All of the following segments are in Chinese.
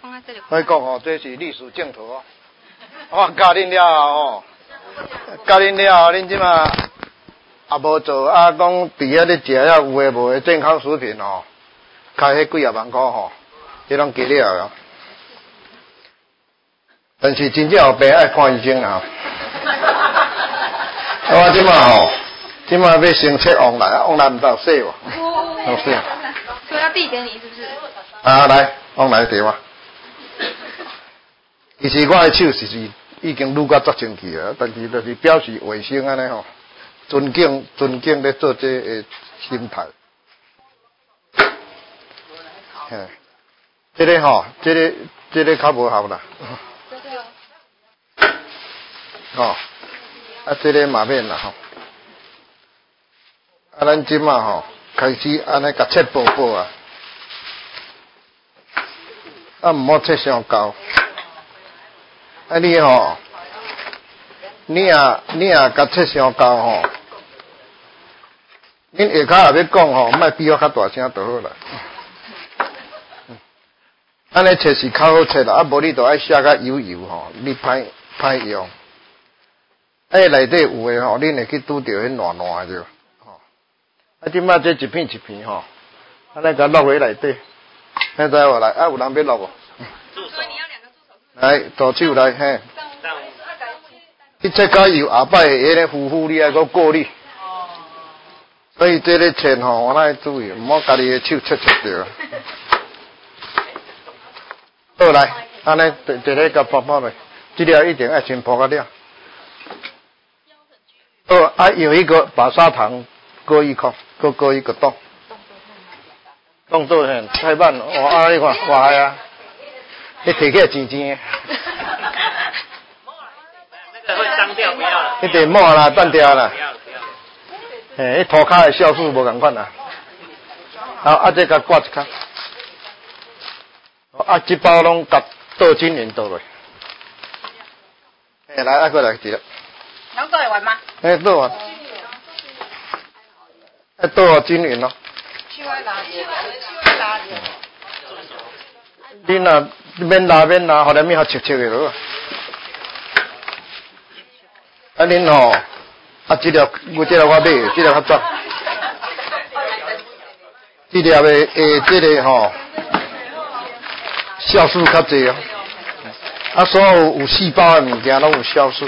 我讲哦，这是历史镜头哦。我教恁了哦，教恁了，恁即马也无做啊，讲伫遐咧食遐有诶无诶健康食品哦，开迄几啊万块吼，迄拢加了哦。但是真正有病爱看医生啊。我即马吼，即马要先切往来，往来毋知有洗无？有洗。 所以要递给你是不是？ 啊，来，往来摕我。其实我的手是已经撸到足清气啊，但是就是表示卫生安尼吼，尊敬咧做这个心态。嘿，这个吼，这个较无效啦。哦，啊，这个嘛免啦吼。啊，咱即马吼开始安尼甲切薄薄啊，啊，毋好切伤厚。啊，你吼，你甲切伤厚吼，恁下骹也要讲吼，莫比我较大声就好啦。安尼切是较好切啦，啊，无你着爱写甲油油吼，你歹用。内底有诶吼，恁会去拄着迄烂烂着，吼。啊，即摆这一片一片吼，安尼甲落喺内底，现在我来，啊，有人要落无？ 所以你要2个助手。 来，助手来，嘿。你切到油下摆会迄个糊你爱搁过滤。所以这个切吼，我爱注意，毋好家己诶手切着。好来，安尼一个甲泡泡落，这条一定要先泡到了。哦，啊，有一个把砂糖搁一颗，搁一个洞。动作很太慢了，哦，啊，你看，哇呀，你摕起来甜甜的。 那个会脏掉，不要了。 迄地抹啦，断掉啦。嘿，迄涂骹的酵素无共款啦。好，啊，这甲挂一卡。啊，这包拢甲倒均匀倒落。哎，来，啊，过来，记了。 能倒得完吗？ 哎，倒完。哎，倒啊均匀咯。你若免拉，互连面较切切的落。啊，恁吼，啊，这条我买，这条较脏。这条的这个吼，酵素较济哦。啊，所有细胞的物件拢有酵素。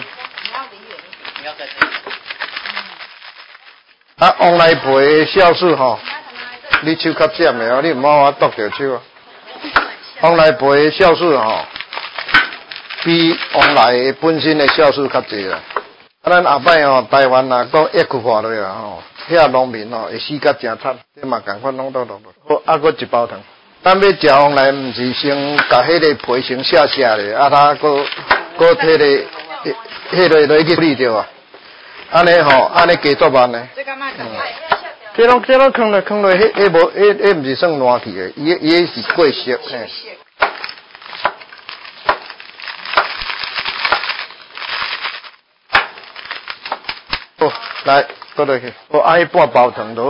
啊，往内皮的酵素吼，你手较尖的哦，你毋好剁着手啊。往内皮的酵素吼，比往内本身的酵素较济啦。啊，咱后摆吼，台湾啊，讲疫区化落啊吼，遐农民吼会死甲真惨，这嘛共款拢倒落。好，啊，搁一包糖。咱要食往内，毋是先甲迄个皮先下咧，啊，他搁迄个落去理着啊。安尼吼，安尼加做慢呢。这拢放落，迄无，迄毋是算烂去的，伊是过熟嘿。好，来，倒落去。好，啊，迄半包糖头。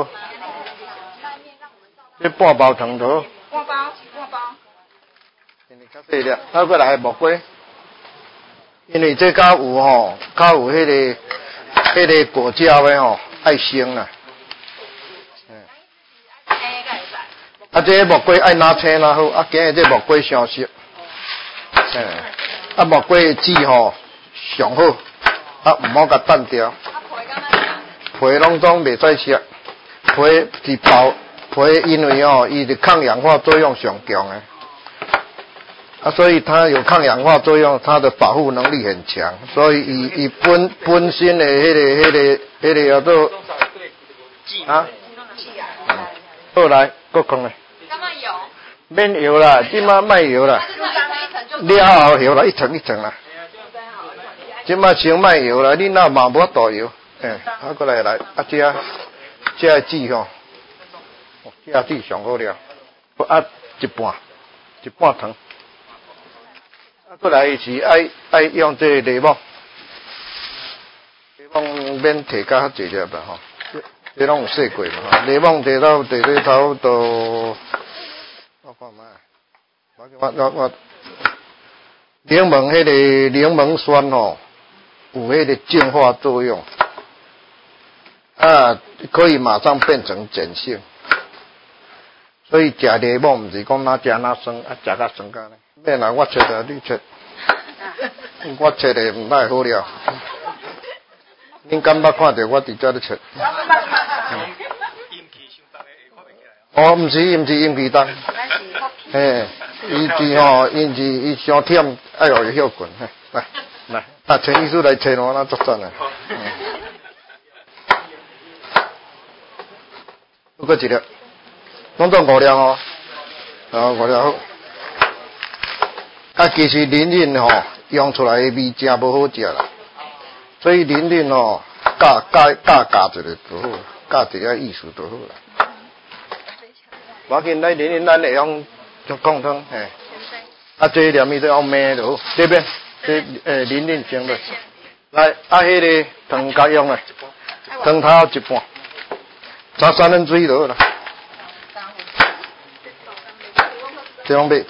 这半包糖头。 半包。 因为较细粒，啊，过来木瓜。因为这较有吼，较有迄个果胶的吼，爱生啦。啊，这木瓜爱拿青啦好，啊，今日这木瓜上熟。啊，木瓜的籽吼上好，啊，毋好甲断掉。皮拢总袂使吃，皮是包皮，因为吼伊的抗氧化作用上强的。啊，所以它有抗氧化作用，它的保护能力很强，所以以本身的迄个叫做啊，好来，搁空嘞。 干嘛油？ 免油啦，即马卖油啦，了后油啦，一层一层啦。即马先卖油啦，你那嘛无大油，啊过来，啊这籽吼，这籽上好了，啊一半糖。啊，过来是爱用这个柠檬免摕甲较济粒啦吼，这拢有试过嘛吼，柠檬摕到差不多，我看卖，我柠檬迄个柠檬酸吼，有迄个净化作用，可以马上变成碱性。所以食柠檬毋是讲哪食哪酸，食甲酸甲呢。免啦，我切的你切，我切的毋太好了。恁敢捌看到我伫遮咧切？哦，毋是阴气重，嘿，伊伤忝，爱互伊休困。来，陈医师来切我，那作战啊。搁一粒，拢做5粒哦，5粒好。其实林林吼用出来的味真无好食啦，所以林林吼加一个就好，加一个意思就好啦。我见咱林林咱会用做贡汤，嘿，这连伊都要煸就好，这边这林林先落，来迄个糖加用嘞，糖头一半，炸3/3就好啦。这样买。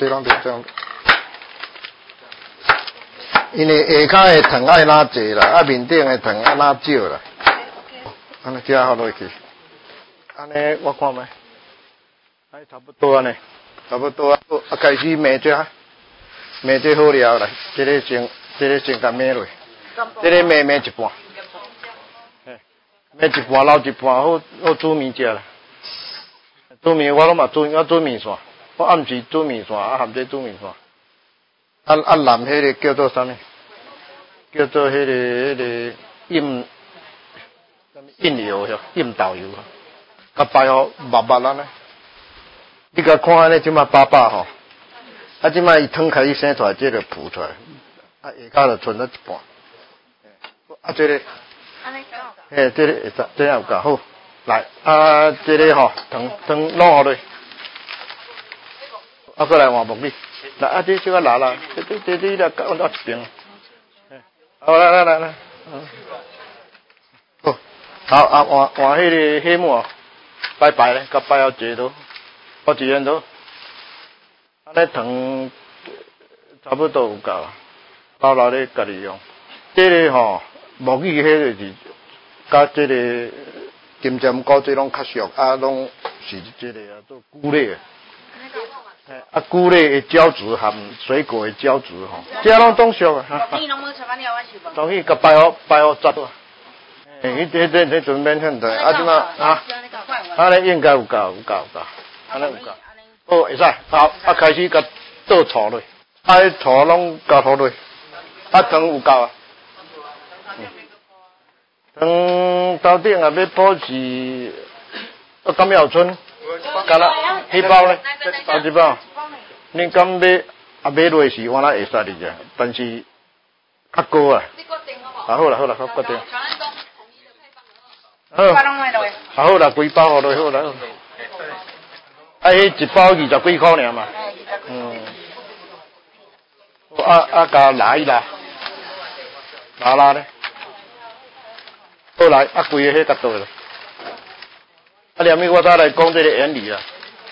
因为下骹的糖爱哪济啦，面顶的糖爱哪少啦。安尼这好落去，安尼我看觅，差不多安尼，差不多开始煸这好了来，这个先甲煸落，这个煸一半，煸一半留一半好煮面食啦。煮面我煮面线，我暗时煮面线，含这煮面线。南迄个叫做啥物？叫做迄个印油哟，印豆油，甲摆好密安尼。你甲看安尼，即马800吼，即马伊汤开始生出来，这就浮出来，下骹就剩了一半。这个，嘿，这个会使，这样有够好。来，这个吼，汤弄好嘞，过来换木米。来，这小可拿啦，这来搞到一边。好，来，好，换迄个黑木，摆咧，甲摆好一个好一元多，安尼糖差不多有够啊，包落咧家己用。这个吼，木耳迄个是，甲这个金针菇这拢较俗，拢是这个做菇类的。菇类的胶质含水果的胶质吼，这拢总俗啊。当去甲摆好杂啊。这准免很大，即马安尼应该有够，安尼有够。好，会使，好，开始甲倒醋落，醋拢加好落，糖有够啊。糖头顶也要保持，甘苗村。干啦，迄包咧，包一包。恁敢买落时，我那会使哩只，但是较高啊。好啦，好决定。好啦，规包落好啦。迄一包20几块尔嘛。加拉一拉咧。好来，规个迄角度啦。连面我再来讲这个原理啦，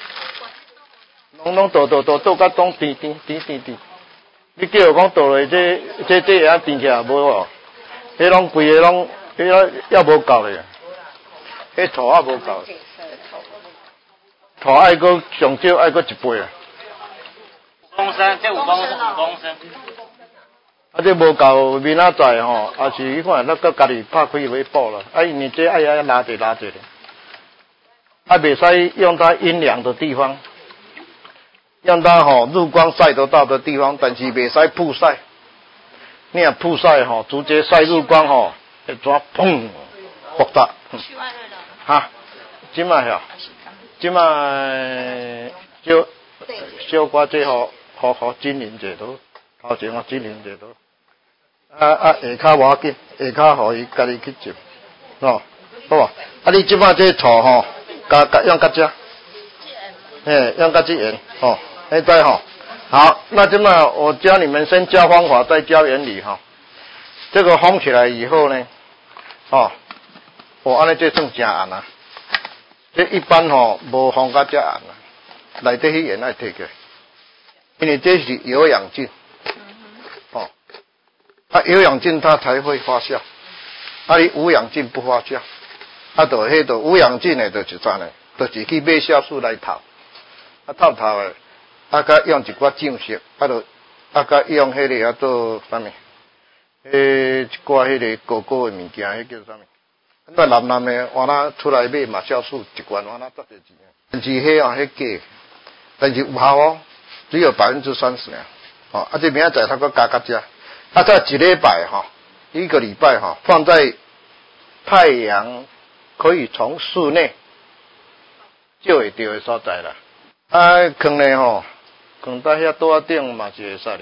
拢倒甲当甜，你叫我讲倒落这样甜起来无哦，迄拢规个拢，迄要无够咧，迄醋也无够，醋爱搁上少爱搁1杯啊。 5公升，这5公升。 这无够明仔载吼，也是你看，咱搁家己拍开来补啦，因为这爱拉者咧。袂使用它阴凉的地方，让它日光晒得到的地方，但是袂使曝晒。你若曝晒直接晒日光会怎砰爆炸。即摆小可这好精灵者都，头前精灵者都。下骹无要紧，下骹互伊家己去浸，好啊。你即摆这醋用甲这，用甲这盐现在好，那这么我教你们先教方法，再教原理这个烘起来以后呢，我安尼这算真红啊。这一般无烘甲这红啊，内底迄盐爱摕起来，因为这是有氧剂。 有氧劲它才会发酵，你无氧劲不发酵，迄个无氧劲的就是啥呢？就是去买酵素来泡，泡的，甲用一寡酱色，甲用迄个做啥物？一寡迄个高高的物件，迄叫啥物？那蓝蓝的，我那出来买嘛酵素一罐，我那多少钱？但是迄假，但是有效哦，只有30%哦。这明仔载他搁加价，在一礼拜一个礼拜放在太阳可以从室内照会到的所在啦。放咧放在遐桌仔顶嘛是会使的。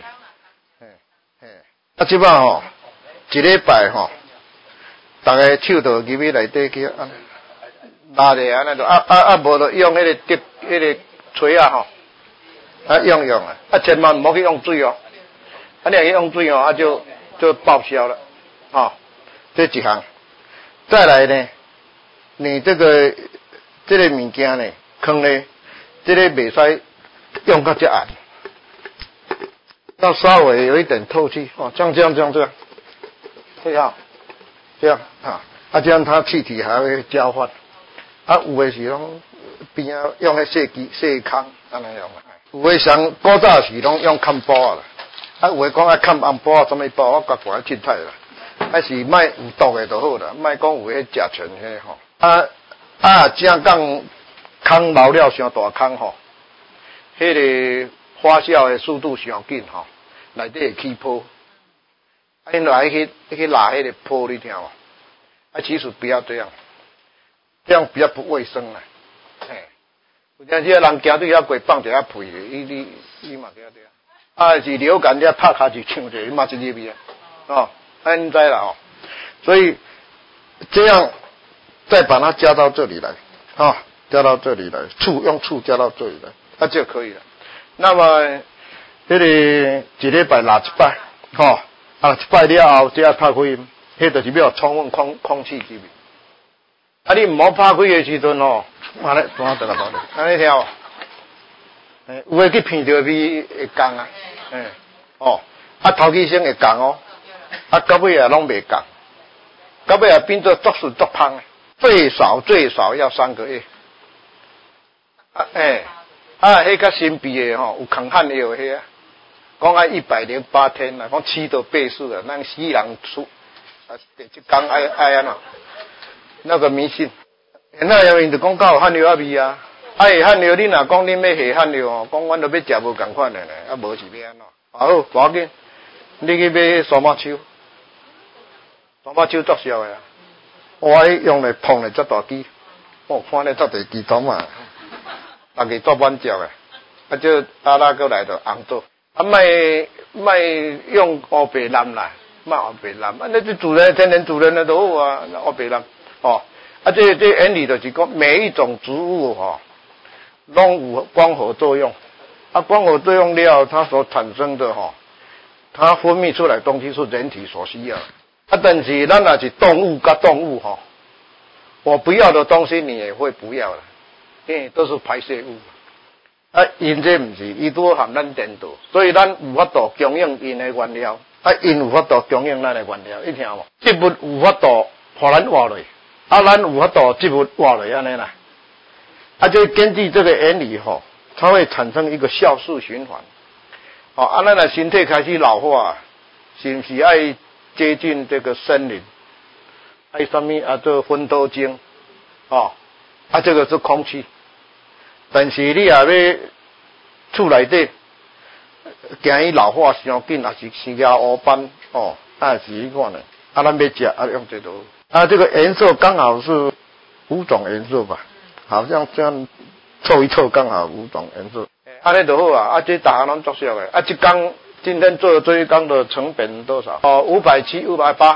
即摆一礼拜大家手都入去内底去拉咧安尼就无就用迄个锤用千万唔好去用水哦。你若去用水就报销了这一项。再来呢，你这个物件呢，放咧这个袂使用到遮暗，要稍微有一点透气这样，对啊，这样这样它气体还会交换。有的是拢边仔用迄细空安尼用有的像古早是拢用砍布啦，有的讲爱砍红布什么布，我甲管凊彩啦，是卖有毒的就好啦，卖讲有迄甲醛迄正讲空留了伤大空迄个发酵的速度上紧内底会起泡，因来去拉迄个泡你听无？其实不要这样。这样比较不卫生啦，有阵时人行对遐过放一下屁，伊嘛对是流感遐拍骹就呛者，伊嘛是入去你知啦所以这样再把它加到这里来加到这里来，用醋加到这里来，就可以了。那么迄个一礼拜拉一摆一摆了后，这拍开，迄就是要充分空气入面。你唔好拍开的时阵安尼怎得啦？安尼听有诶去闻到味会降头起先会降到尾啊拢袂降，到尾啊变做作顺作芳最少要3个月。迄较神秘的有抗汗药迄讲108天啦，讲7到8次啊，咱死人出第一天爱安怎？那个迷信，那因为就讲较有汗药味啊，汗药你若讲恁要下汗药讲阮都要食无共款的呢，无是要安怎？好，无要紧，你去买沙马秋作效的我用来碰来遮大支，看咧遮大支桶啊，大家做满照的，就拉过来就红做，卖用乌白蓝啦，卖乌白蓝，那就主人天然主人的都好乌白蓝。这原理就是讲，每一种植物拢有光合作用，光合作用了，它所产生的它分泌出来的东西是人体所需要的。但是咱若是动物跟动物我不要的东西你也会不要了，因为都是排泄物。因这不是，伊都含咱电度，所以咱有法度供应因的原料，因有法度供应咱的原料，你听无？植物有法度互咱活落。咱有法度植物活落安尼啦，就根据这个原理它会产生一个酵素循环。咱的身体开始老化，是不是爱接近这个森林？爱什么这芬多精这个是空气。但是你也要厝内底，惊伊老化伤紧，也是生涯乌斑是迄款的。咱要食用这都。这个颜色刚好是5种颜色吧，好像这样凑一凑刚好5种颜色。安尼就好这大家拢作效的。今天做的这一缸的成本多少？570、580，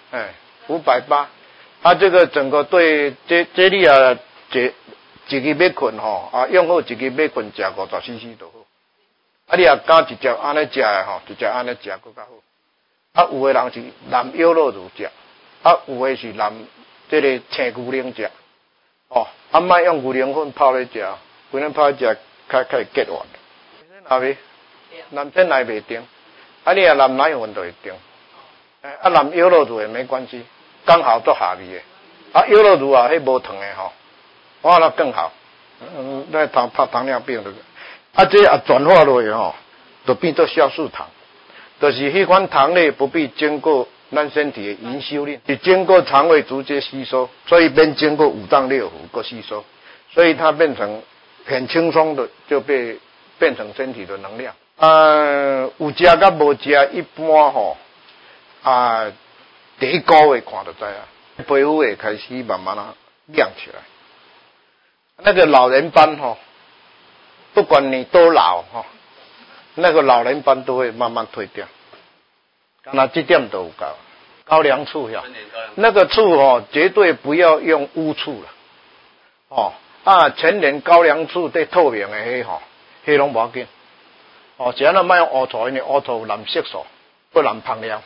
580。这个整个对这你一个要困用好一个要困食50cc 就好。你也加一只安尼食的一只安尼食更较好。有的人是蓝优酪乳食。有的是蓝这个青牛奶食，莫用牛奶粉泡来食，牛奶泡来食较会结完。男生也袂定，你若男奶粉就会定， 染优酪乳也没关系，刚好做下味的。优酪乳迄无糖的吼，哇，那更好。那怕糖尿病的。这转化落去吼，就变做酵素糖，就是迄款糖类不必经过咱身体的营修炼，是经过肠胃直接吸收，所以变经过五脏六腑过吸收，所以它变成很轻松的就变成身体的能量。有食甲无食，一般吼第一个月看就知啊，皮肤会开始慢慢亮起来。那个老人斑吼，不管你多老吼，那个老人斑都会慢慢退掉。那这点都有够。高粱醋呀，那个醋哦，绝对不要用乌醋了。全年高粱醋对透明的迄吼，迄拢无要紧。只要莫用乌醋，因为乌醋有蓝色素，不蓝芳料。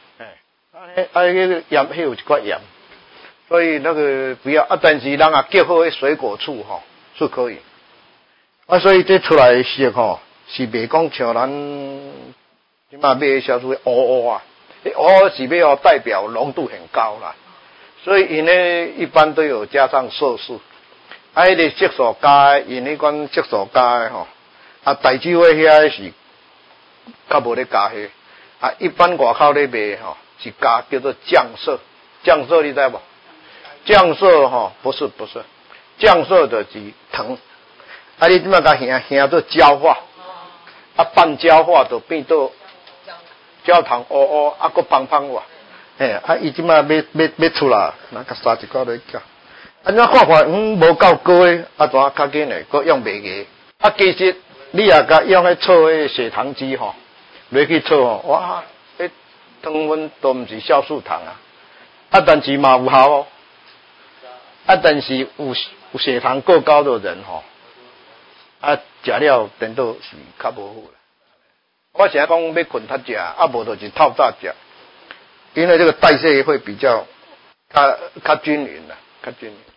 那盐迄有一块盐。所以那个不要但是人结合水果醋是可以。所以这出来的色是袂讲像咱即马买的小猪乌啊，乌是要代表浓度很高啦，所以因呢一般都有加上色素。迄个色素加因迄款色素加的大酒的遐是较无咧加迄一般外口咧卖是加叫做酱色，酱色你知无？酱色不是，酱色就是糖。你即马甲兄做焦化，半焦化就变做焦糖乌搁芳哇。伊即马要出来，那甲杀一个来叫。怎看无够高诶，怎较紧诶，搁用袂个。其实你也甲用迄测迄血糖机落去测哇，迄糖分都毋是酵素糖但是嘛有效但是有血糖过高的人食了等到是较无好啦。我现在讲要困较食，无就是透早食，因为这个代谢会比较较均匀啦，较均匀。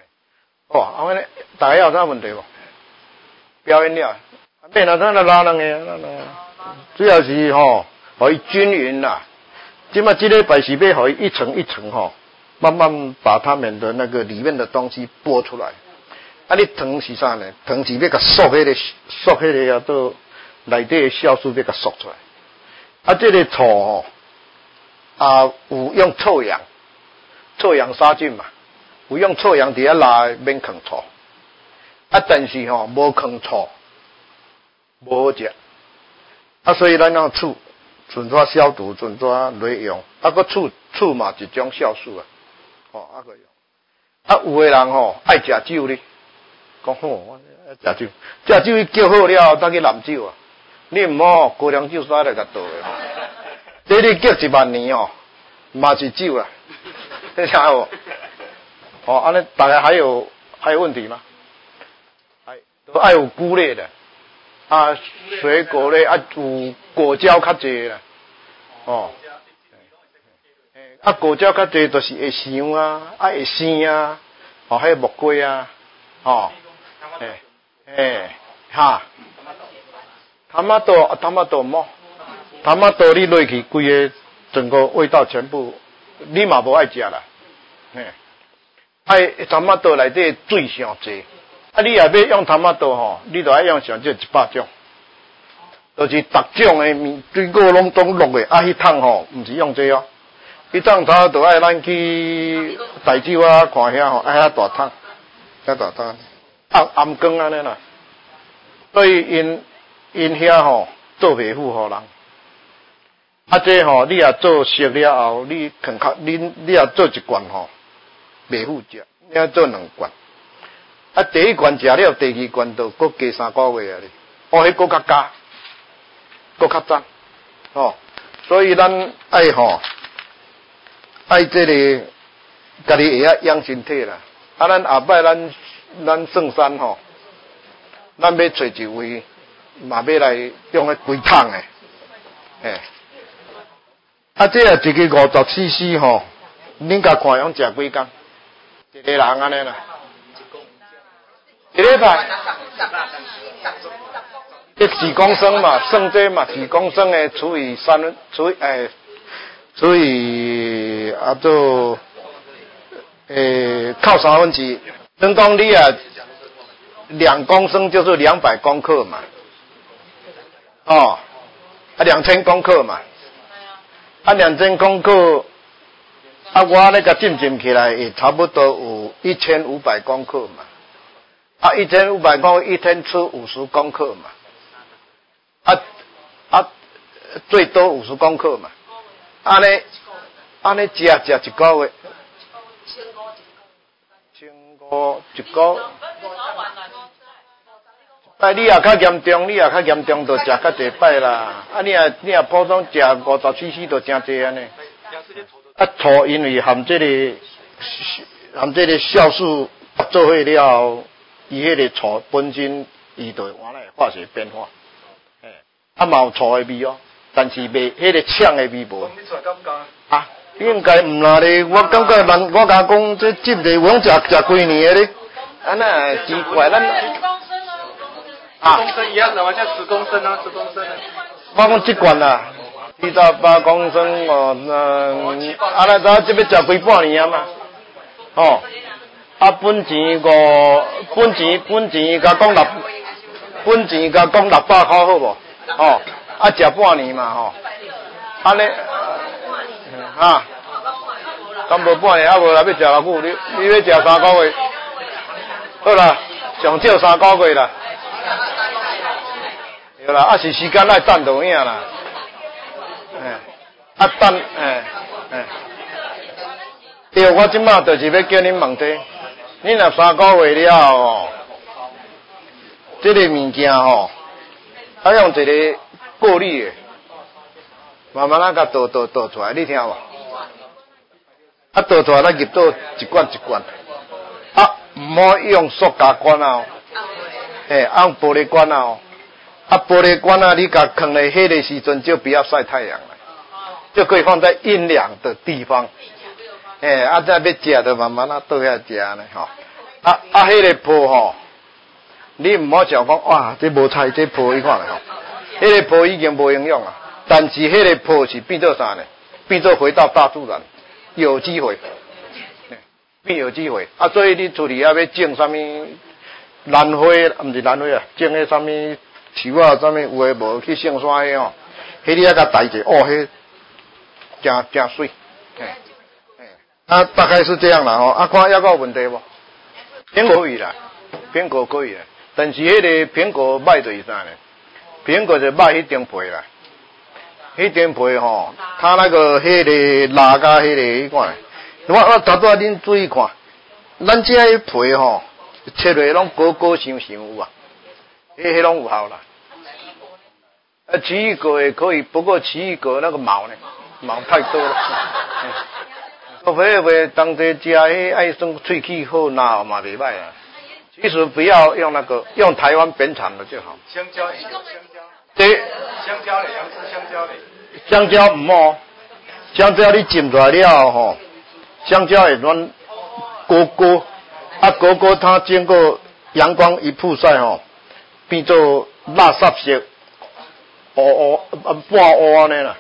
大家有啥问题无？表演了，变哪咱拉人个，主要是互伊均匀啦。即马这礼拜是要互伊一层一层慢慢把他们的那个里面的东西剥出来。你糖是啥呢？糖是要甲缩迄个都内底的酵素要甲缩出来。这个醋有用臭氧杀菌嘛，有用臭氧伫遐拉免放醋。但是无放醋，无好食。所以咱用醋，尽抓消毒，尽抓来用。个醋嘛一种酵素个用。有的人爱食酒哩，讲我食酒伊叫好了，再去酿酒你唔好高粱酒杀来甲倒的。这你叫1万年嘛是酒啦，你听有？安尼大家还有问题吗？都爱有菇类的水果类有果胶较济啦果胶较济就是会香会鲜迄木瓜塔玛豆么？塔玛豆你落去规个整个味道全部，你嘛无爱食啦。塔玛豆内底水上济。你也要用塔玛豆你就要用上这100种，就是逐种的水果拢落的迄桶毋是用这迄桶头就爱咱去大酒看遐遐大桶，暗光安尼啦。所以因遐做袂赴互人。这你也做熟了后，你也做一罐袂赴食，你要做2罐。第一罐食了，第二罐就搁加3个月迄搁较加，搁较赞所以咱爱这个家己会养身体啦。咱后摆咱圣山咱要找一位嘛要来用迄规桶这一个50cc恁甲看用食几工？一个人安尼啦。一礼拜，4公升嘛，算这嘛4公升的除以3， 所以就靠3分之一，等讲你啊2公升就是200公克嘛，哦，2000公克嘛，2000公克，我那个浸起来也差不多有1500公克嘛。1500公克一天吃50公克嘛，最多50公克嘛，安尼吃一个月，1500一个，你也较严重，就食较济摆啦。你也普通食50 cc 就真济安尼。醋因为含这个酵素做伙了。伊迄个醋本身，伊就原来化学变化，嘛有醋的味哦，但是袂迄个呛的味无。应该毋啦咧，我感觉我甲讲这个有用食几年咧，那奇怪咱。 10公升一样的嘛，像10公升啊，10公升的。 我讲这罐啦，78公升哦，那这要食几半年啊嘛，哦。本钱甲讲600块好无？哦，食半年嘛吼，安尼敢无半年无啦，要食偌久？你要食3个月？好啦，上少3个月啦，对啦，是时间爱等就影啦，等，对，我即马就是要叫恁问题。你若3个月了吼，这个物件吼，用一个过滤的，慢慢甲倒出来，你听无？倒出来咱入倒一罐一罐，唔好用塑胶罐哦，用玻璃罐哦，玻璃罐你甲放在迄个时阵就不要晒太阳了，就可以放在阴凉的地方。再要食就慢慢倒遐食呢吼。迄个泡吼，你唔好想讲哇，这无菜，这泡你看咧吼，迄个泡已经无营养啊。但是迄个泡是变做啥呢？变做回到大自然，有机会，变有机会。所以你出去要种啥物兰花，毋是兰花啊，种迄啥物树啊，啥物有诶无去种啥迄吼，迄你甲带者，迄真水。大概是这样啦吼。看还有问题无？苹果可以啦，苹果可以啦，但是迄个苹果歹就是啥呢？苹果就歹迄张皮啦，迄张皮吼，它那个迄个拉甲迄个迄款，我头拄仔恁注意看，咱这迄皮吼，切落拢果香有啊，迄拢有效啦。奇异果也可以，不过奇异果那个毛呢，毛太多了。我会当作食迄爱算喙齿好拿嘛袂歹啊。其实不要用那个，用台湾本产的就好。 香蕉， 对。 香蕉嘞，杨枝香蕉嘞。 香蕉唔好，香蕉你浸出来了吼，香蕉会软果它经过阳光一曝晒吼，变做垃圾色，半乌安尼啦。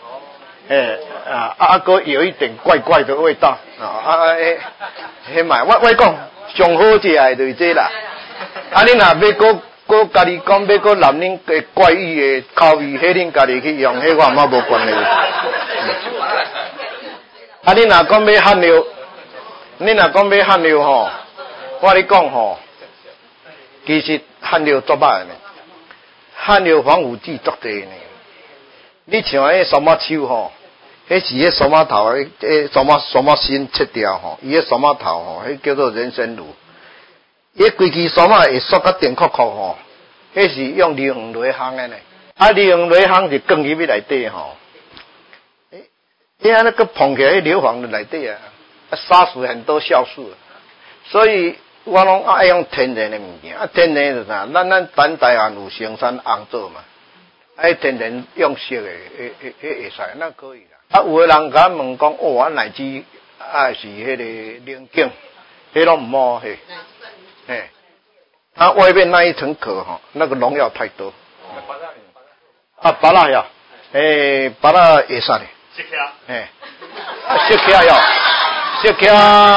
有一点怪怪的味道迄买我讲上好食的就是这啦。你若要家己讲要拿恁的怪异的口味，迄恁家己去用，迄我嘛无关系。你若讲要汗流，吼，我咧讲吼，其实汗流足歹呢，汗流防腐剂足济呢。你像迄山马树吼，迄是迄山马头山马心切掉吼，伊迄山马头吼，迄叫做人参乳。伊规支山马会缩甲电壳壳吼，迄是用硫磺来烘的呢。硫磺来烘是放入去内底吼，伊安尼个碰起来，硫磺在内底啊，杀死很多酵素。所以我拢爱用天然的物件，天然是啥？咱台湾有生产红枣嘛。天然用色的，会使，那可以啦。有的人甲问讲，咱乃至是迄个棱镜，迄拢唔好嘿。它外面那一层壳哈，那个农药太多。芭乐呀，芭乐会使的。 色卡哟，色卡，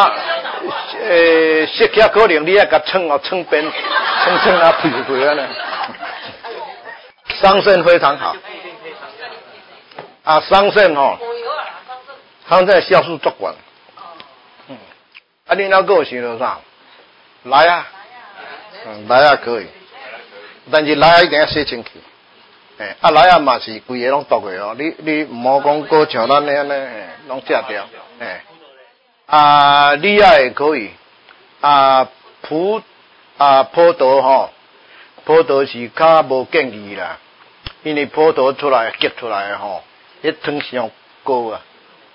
色卡可能你要甲称哦，称边，称啊，屁股啊呢。桑葚非常好。啊，桑葚吼，桑葚酵素足悬。啊，你那个想到啥？来啊，来啊可以，但是来啊一定要洗清气。啊来啊嘛是规个拢毒的哦，你唔好讲过像咱那安尼，拢食掉。李啊也可以，葡萄吼，葡萄是较无建议啦，因为葡萄出来结出来吼，迄糖上高啊。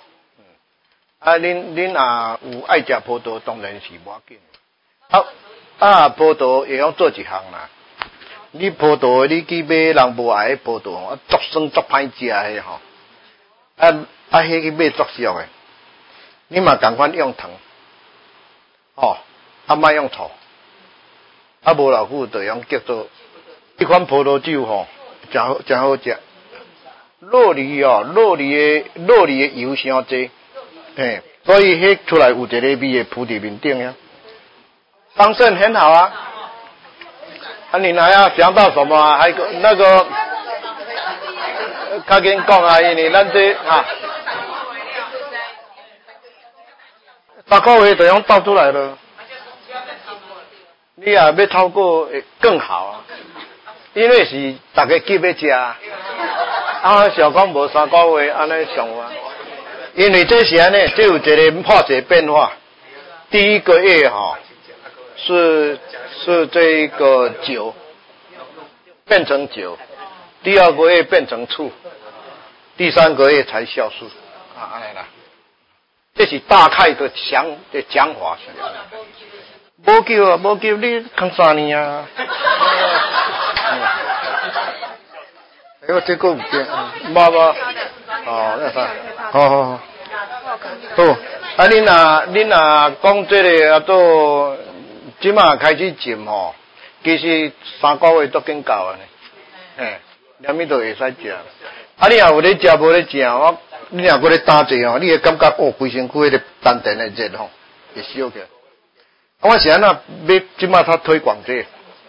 恁有爱食葡萄，当然是无要紧。葡萄会用做一项啦。你葡萄你去买人无爱的葡萄，足酸足歹食的吼。迄去买足俗的，你嘛共款用糖，莫用醋，无老久就用叫做这款葡萄酒吼，真好食。酪梨的油伤济。所以迄出来有一个味会铺伫面顶呀。桑葚很好啊。你还要想到什么啊？还有那个，较紧讲啊，因为咱这3个月就用倒出来了。你要超过更好啊，因为是大家急要食。小讲无3个月安尼上啊。因为这些呢，就有一个化学变化。第一个月是这个酒变成酒，第2个月变成醋，第3个月才酵素安尼啦。这是大概的讲法是。无救你扛3年啊。这个有变，无。那啥，好。恁讲这个都即马开始浸吼，其实3个月都紧到啊呢。连米都会使食。你若有咧食无咧食，你若搁咧打坐吼，你会感觉规身躯迄个丹田的热吼，会烧起来。我是安那要即马他推广这个，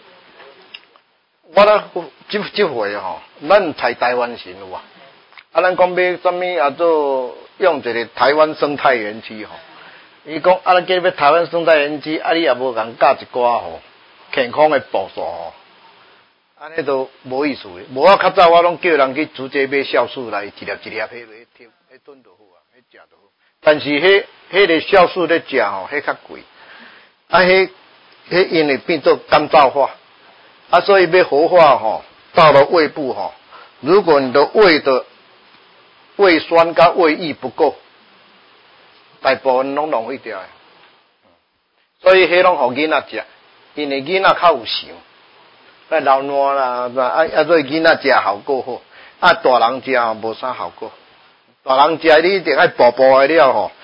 我咧这回吼，咱采台湾神有啊。咱讲要什么做用一个台湾生态园区吼，伊讲咱叫要台湾生态园区，你也无共教一寡健康的步数吼，安尼都无意思的。无较早我拢叫人去直接买酵素来一粒迄落去炖就好啊，迄食就好。但是迄个酵素咧食吼，迄较贵，迄因为变做干燥化，所以要活化吼，到了胃部吼，如果你的胃酸跟胃液不够，大部分拢浪费掉的。所以迄拢互囡仔食，因为囡仔较有想，老烂啦，所以囡仔食效果好，大人食无啥效果。大人食你一定爱薄薄的了吼，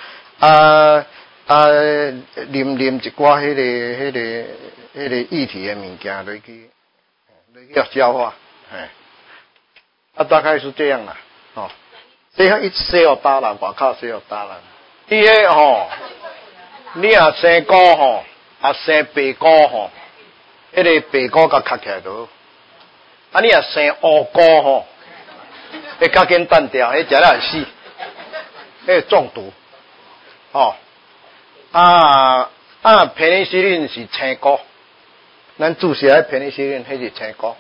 啉一寡迄个液体的物件落去要消化，大概是这样啦，这洗好大啦，外口洗好大啦。伊迄吼，你生菇吼，生白菇吼，迄个白菇甲壳起来就好。你生乌菇吼，会较紧淡掉，迄食了会死，迄中毒。偏尼西林是青菇，咱注射迄偏尼西林，迄是青菇。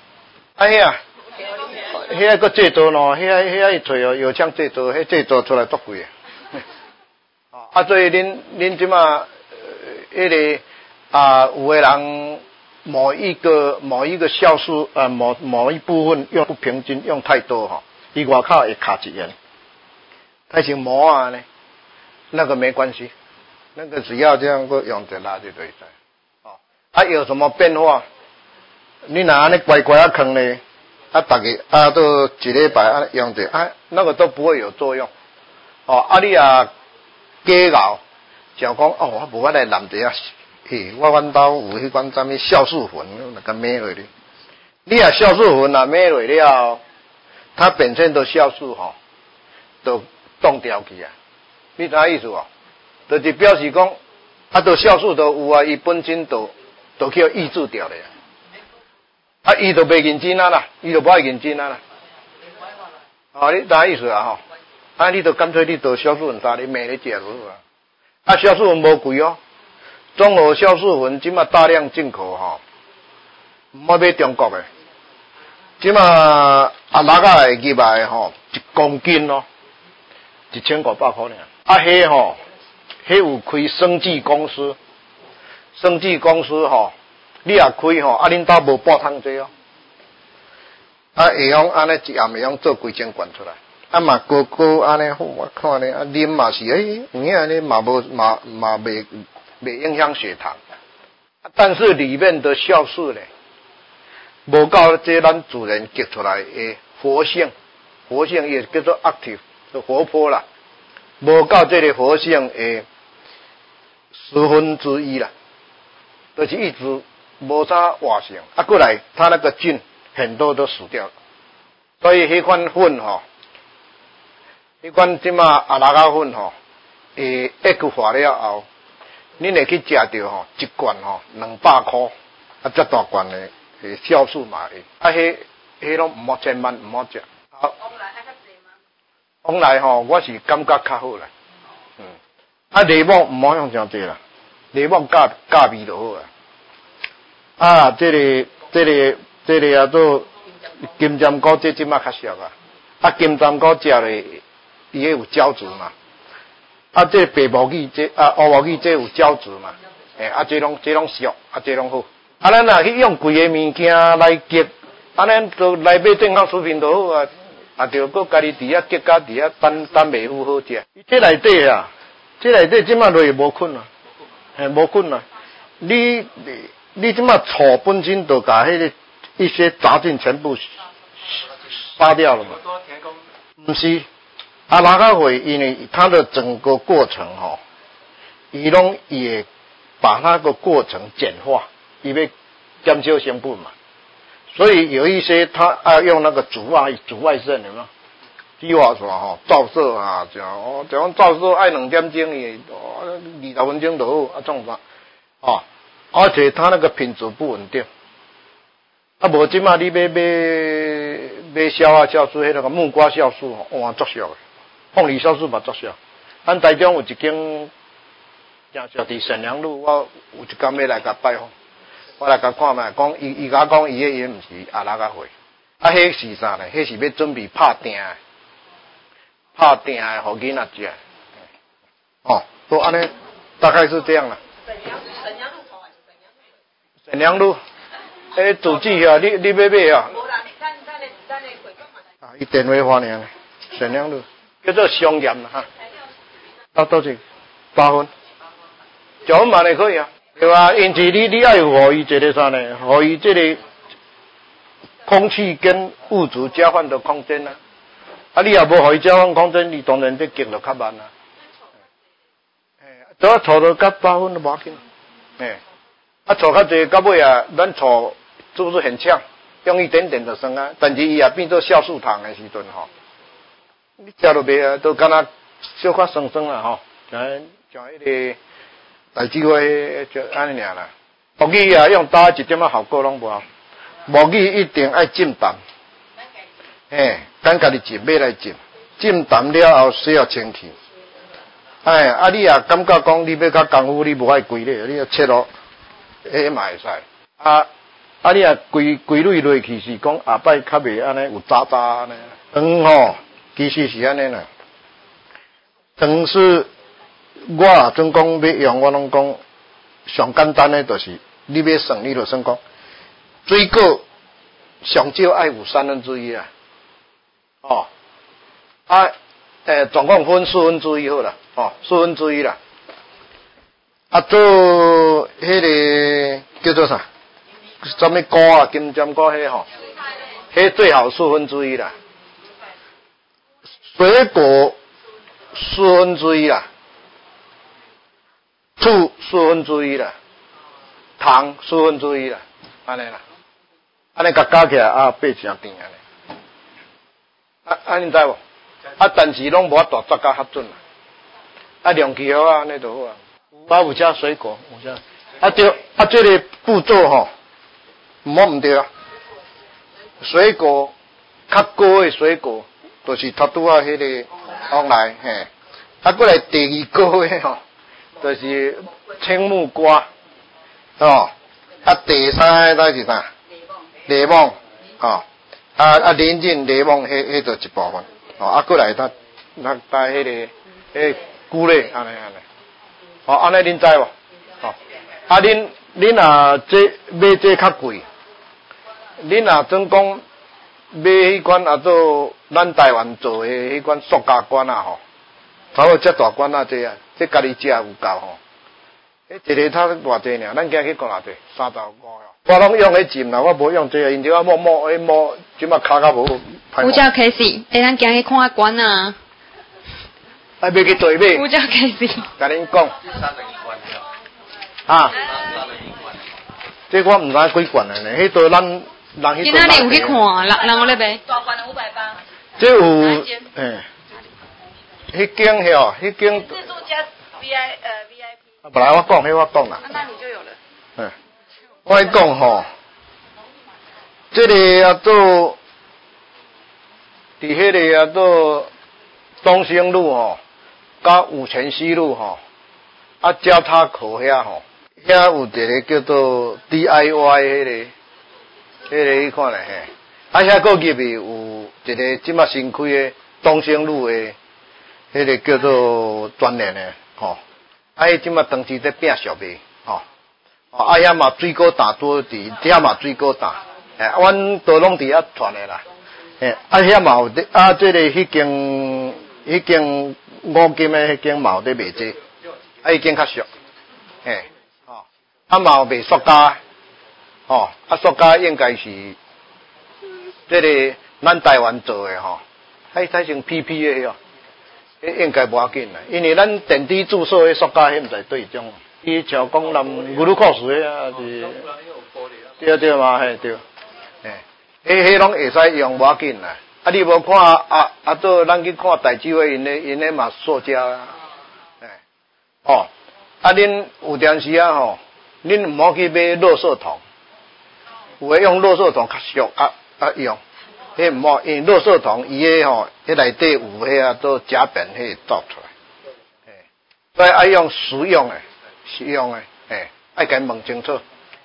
迄个制作咯，迄一锤药厂制作，迄制作出来足贵啊！所以恁即马迄个有的人某一个酵素某一部分用不平均，用太多伊外口会卡一元，它像膜啊呢，那个没关系，那个只要这样个用着拉就可以有什么变化？你若安尼乖乖坑呢？大家都一礼拜用者那个都不会有作用。你加熬，就讲我无法来淋者我阮兜有迄款什么酵素粉，那个买落去。你酵素粉买落了，它本身的酵素都冻掉去啊。 你知影意思无？就是表示讲，啊，都酵素都有啊，伊本身都去抑制掉了呀。啊，伊都袂认真啊啦，伊都无爱认真啊啦。哦，你知影意思啊吼？啊，你都干脆你都酵素粉啥，你买来食就好啊。啊，酵素粉无贵哦，中和酵素粉即马大量进口吼，唔好买中国的。即马阿拉个会入来吼，1公斤咯，1500块尔。啊，迄吼，迄有开生技公司，生技公司吼，你也开吼，啊，恁兜无半桶济哦。啊，会用安尼一暗会用做几千罐出来。啊嘛，个安尼好，我看咧，啊，啉嘛是有影安尼嘛袂影响血糖，但是里面的酵素咧。无够这咱自然结出来的活性也叫做 active， 就活泼啦。无够这个活性的1/10啦，就是一直无啥活性。啊，过来它那个菌很多都死掉了，所以迄款粉吼，迄款即马阿拉加粉吼，会X化了后，恁会去食着吼，一罐吼200块，啊，遮大罐的。酵素嘛会，啊，迄拢唔好，千万唔好食。好。往来吼，我是感觉较好啦。啊，柠檬唔好用上济啦，柠檬加味就好啦。啊，这个啊做金针菇，这即马较俗啊。啊，金针菇食咧，伊迄有胶质嘛。啊，这白毛鸡，乌毛鸡这有胶质嘛。啊，这拢俗，啊，这拢好。啊，咱若去用贵个物件来结，啊，咱就来买健康食品就好啊。啊，着搁家己伫遐结甲伫遐等卖赴好食。这内底啊，即马落无菌啊，无菌啊。你即马草本身就把迄个一些杂菌全部杀掉了嘛？不是，啊，哪个会？因为它的整个过程吼，伊拢也把那个过程简化。因为减少成本嘛，所以有一些他用那个紫外线有没有？计划说吼照射啊，讲照射爱2点钟伊，20分钟就好啊，创啥？哦，而且它那个品质不稳定。啊，无即马你买消化酵素，迄个木瓜酵素哇足俗的，凤梨酵素嘛足俗。咱台中有一间正俗伫沈阳路，我有一天要来甲拜访。我来甲看卖，讲伊甲讲伊毋是阿拉个货，啊，迄是啥呢？迄是要准备拍定的，互囡仔食。哦，都安尼，大概是这样啦。沈阳路，主机啊，你要买啊？啊，伊电话发呢，沈阳路叫做商业啦哈。到多少？8分，叫我买也可以啊。对吧？因此你要有互伊这个啥呢？互伊这个空气跟物质交换的空间啊。啊，你也无互伊交换空间，你当然这结就较慢啦。做炒到甲8分都无要紧。啊，炒较济到尾啊，咱炒是不是很呛？用一点点就酸啊，但是伊也变做酵素糖的时阵吼，你食落袂啊，都敢若小可酸酸啦吼，像迄个。大机会就安尼尔啦，木耳啊用打一点仔效果拢无好，木耳一定爱浸淡，等家己浸买来浸淡了后需要清气，啊你啊感觉讲你要较功夫，你无爱规咧，你要切咯，迄嘛会使，你啊规类落去是讲下摆较袂安尼有渣渣安尼，汤吼其实是安尼啦，汤是。我准讲要用，我拢讲上简单的，就是你要算，你就算讲水果上少爱有1/3啦，哦，总共分1/4好啦，哦，1/4啦，啊做迄个叫做啥？什么菇啊？金针菇迄吼，迄最好1/4啦，水果1/4啦。醋1/4啦，糖1/4啦，安尼啦，安尼甲加起来啊，8成甜安尼。你知无？啊，但是拢无法度做甲较准啦。 啊，量起好啊，安尼就好啊。有加水果，有加。啊对，啊这个步骤吼，唔对啊。水果较高的水果，就是头拄啊迄个往来嘿。啊，过来第二高的吼，就是青木瓜，哦。啊，第三个是啥？柠檬，哦。邻近柠檬迄就一部分，哦。啊，过来他带迄个菇类，安尼。哦，安尼恁知无？哦。啊，恁若买这较贵，恁若总讲买迄款做咱台湾做的迄款塑胶管啊吼，差不多遮大管啊这啊，这家己食有够吼。一个他偌济尔，咱今去讲偌济，35哦。我拢用迄浸啦，我无用这个，因为我摸，即马骹甲无。 有只 case， 咱今去看管啊。 要去对买。 有只 case。 甲恁讲。啊。这我唔知几罐的呢，迄度咱人迄。 今仔日有去看，人有咧卖。大罐的580。 这有，迄间吼，迄间。 自助加 VIP。 本来我讲啦。 那你就有了。 我讲吼，这个做，伫迄个做东兴路吼，甲五泉西路吼，交叉口遐吼，遐有一个叫做 DIY 迄看咧嘿，遐个入面有一个即马新开的东兴路的，迄个叫做专联的吼，迄即马当时在拼小卖吼。遐嘛水果蛋多伫，遐嘛水果蛋，阮都拢伫遐传的啦。遐嘛有这个迄间五金的迄间嘛有在卖这，迄间较俗，嘛有卖塑胶，塑胶应该是这个咱台湾做的吼，迄才成 PP 的哦，应该无要紧啦，因为咱电子注射的塑胶迄毋知对种。伊像讲南牛乳矿水啊，是，对嘛，嘿对，迄拢会使用，无要紧啦。啊，你无看做咱去看台酒的，因咧嘛塑胶啊，恁有阵时啊吼，恁唔好去买垃圾桶，有诶用垃圾桶较俗用，迄唔好，因为垃圾桶伊诶吼，迄内底有迄做甲苯迄造出来，所以爱用实用诶。实用的，爱甲问清楚，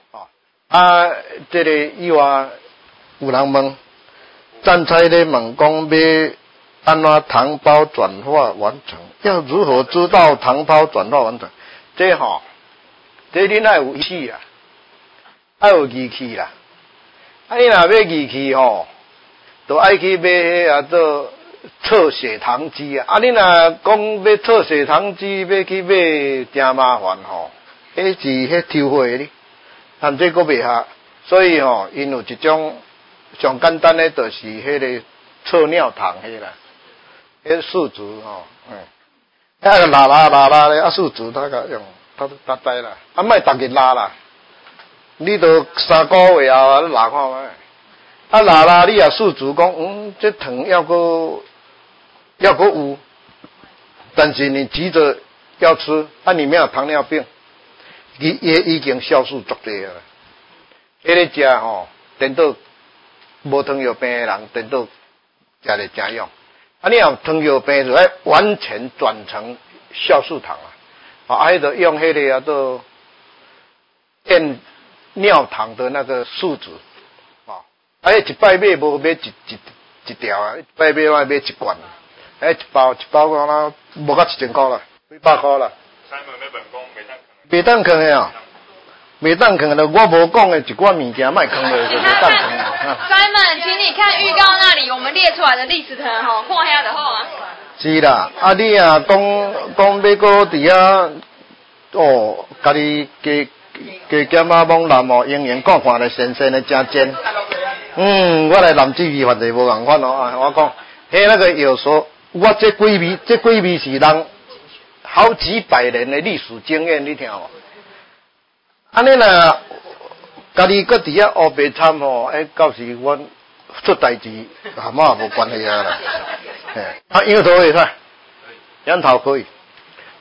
这个以外有人问，站在咧问讲要安怎糖包转化完成？要如何知道糖包转化完成？这恁爱有仪器啦，爱有仪器啦。你若要仪器吼，就爱去买迄做测血糖机啊！你若讲要测血糖机，要去买真麻烦吼。迄抽货哩，但这个袂合，所以吼，因有一种上简单的，就是迄个测尿糖迄啦，迄数值吼，那个拉咧，数值他个用，他知啦，莫逐日拉啦，你都3个月后你拉看卖，拉你也数值讲，这糖要个有，但是你急着要吃，你没有糖尿病。已经消失足济啊！迄个食吼，等到无糖尿病的人，等到食得真用。你若糖尿病就要完全转成酵素糖啊！迄个用迄个做验尿糖的那个数值一摆买无买一条啊，一摆买我买一罐，一包讲啦，无到1000块啦，几百块啦。袂当囥的袂当囥的，我无讲的一寡物件卖囥落就袂当囥。 Simon， 请你看预告那里我们列出来的历史层吼，看遐就好啊。 是啦，你讲要搁伫遐家己加减网南营养看看咧，新鲜的真煎。我来南记味法就无共款哦。我讲，那个有说，我这几味是人。好几百年的历史经验，你听无？安尼若家己搁伫遐黑白参吼，到时阮出代志，蛤蟆也无关系啊啦。樱桃会使，杨桃可以，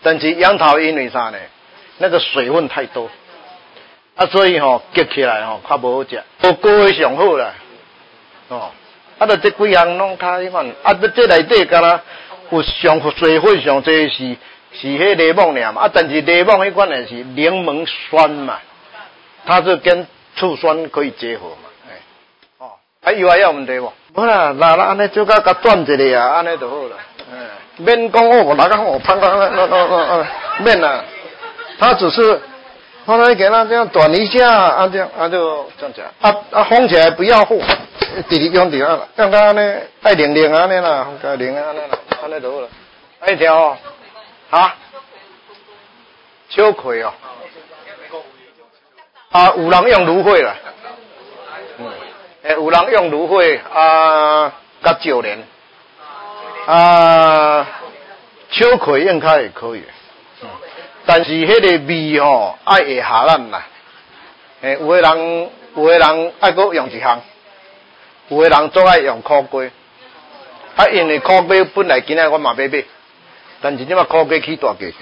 但是杨桃因为啥呢？那个水分太多，所以结起来较无好食。高的上好啦，就这几样拢较迄款。这内底敢若有上水分上济是迄柠檬尔嘛，但是柠檬迄款呢是柠檬酸嘛，它是跟醋酸可以结合嘛，有啊问题无？无啦，那安尼就甲转一下啊，安尼就好啦。免讲我哪个我胖免啦，他只是后来给他这样转一下这样就这样讲封起来不要护，直直用掉了，让他呢爱冷冷安尼啦，该冷安尼啦，安尼就好了。一条秋葵有人用芦荟啦，有人用芦荟甲椒莲。秋葵应该也可以，但是迄个味爱会下咱啦。有的人爱搁用一项，有的人总爱用苦瓜。因为苦瓜本来今仔我嘛要买，但是即马苦瓜起大价。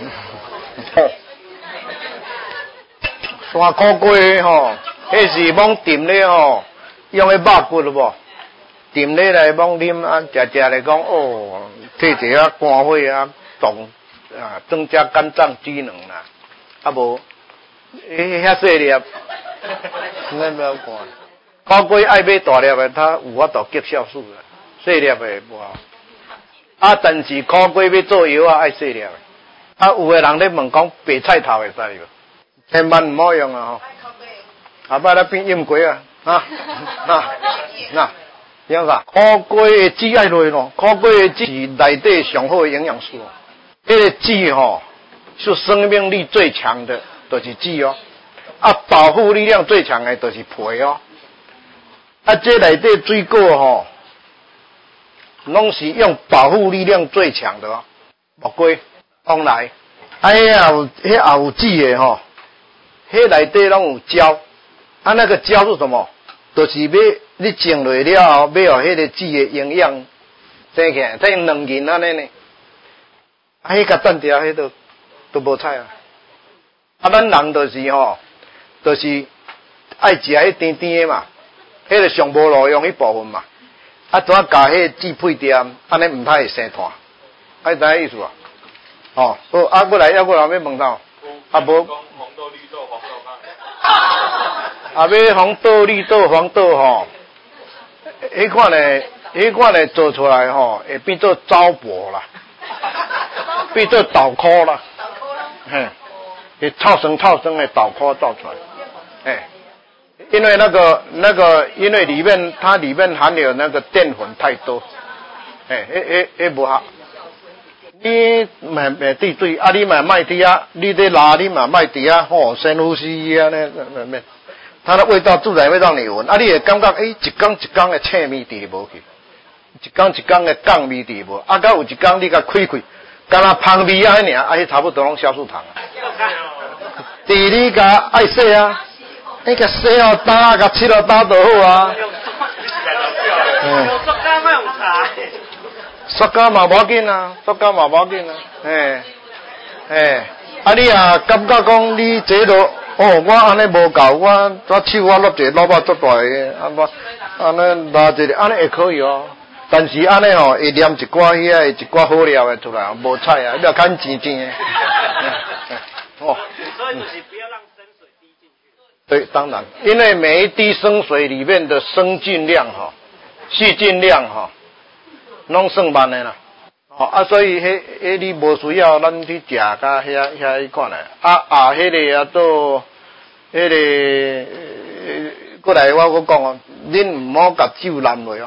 山苦瓜迄是罔炖咧用迄肉骨了无？炖咧来罔啉食来讲退一下肝火增加肝脏机能啦。无遐细粒，咱不要看。苦瓜爱买大粒的，它有法度结酵素啦。细粒的无好。但是苦瓜要做药爱细粒的。有的人咧问讲白菜头会使无？千万唔好用啊！后摆咧变阴鬼样啥？苦瓜的籽爱落咯，苦瓜的籽是内底上好的营养素。迄个籽是生命力最强的，就是籽保护力量最强的，就是皮这内底水果拢是用保护力量最强的木瓜、黄来，有籽的迄内底拢有胶，那个胶是什么？就是你种落了后，要互迄个籽的营养生起来，再用两斤安尼呢。迄甲断掉，迄都无菜咱人就是爱食迄甜甜的嘛，迄个上无路用迄部分嘛。怎啊加迄籽配点，安尼唔太会生炭，知影意思好，过来要问到，无。红豆、绿豆、黄豆要红豆、绿豆、黄豆迄款呢做出来会变做糟粕啦，变做豆壳啦，臭酸的豆壳造出来，因为因为它里面含有那个淀粉太多，无好。你买对对，你买麦地你在拉你买麦地深呼吸呢，它的味道自然会让你闻。你会感觉一缸一缸的青味地无去，一缸一缸的杠味地无。到有一缸你甲开，敢若芳味迄差不多拢酵素糖第二个爱洗那个洗打甲切打就好塑胶嘛无要紧你感觉讲你这落我安尼无够，我手我落一落把足大个，安尼拉一个安尼也可以但是安尼会黏一寡一寡好料的出来，无菜要看甜的。 所以就是不要让生水滴进去。 对，当然，因为每一滴生水里面的生菌量细菌量拢算万的啦，所以迄你无需要咱去食甲遐款嘞，迄个做迄个过来我讲恁唔好甲酒淋落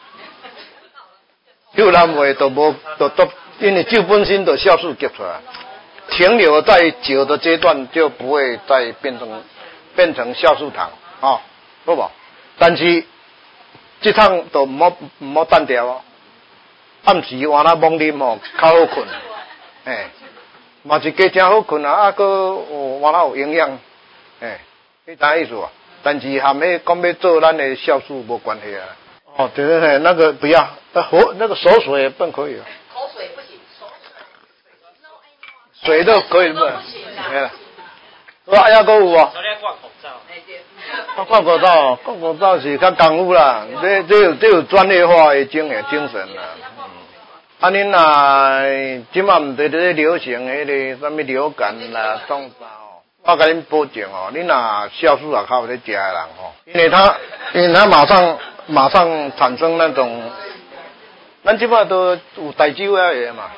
酒淋落都无因为酒本身就酵素结出来，停留在酒的阶段就不会再变成酵素糖好不？但是这趟都唔好单调暗时换那懵啉较好困，嘛是加真好困个换那有营养，你知意思但是含迄讲要做咱的酵素无关系对，那个不要，那个手水也不可以口水不行， 水都可以不？没了。还要购物哦。 昨天挂口罩。 挂口罩，挂口罩是较功夫啦，这有专业化的精神啦。啊，恁若即马毋对咧流行迄个什么流感啦、冻啥哦，我甲恁保证哦，恁若酵素也较有咧食的人哦，因为他马上产生那种，咱即马都有大酒啊个嘛，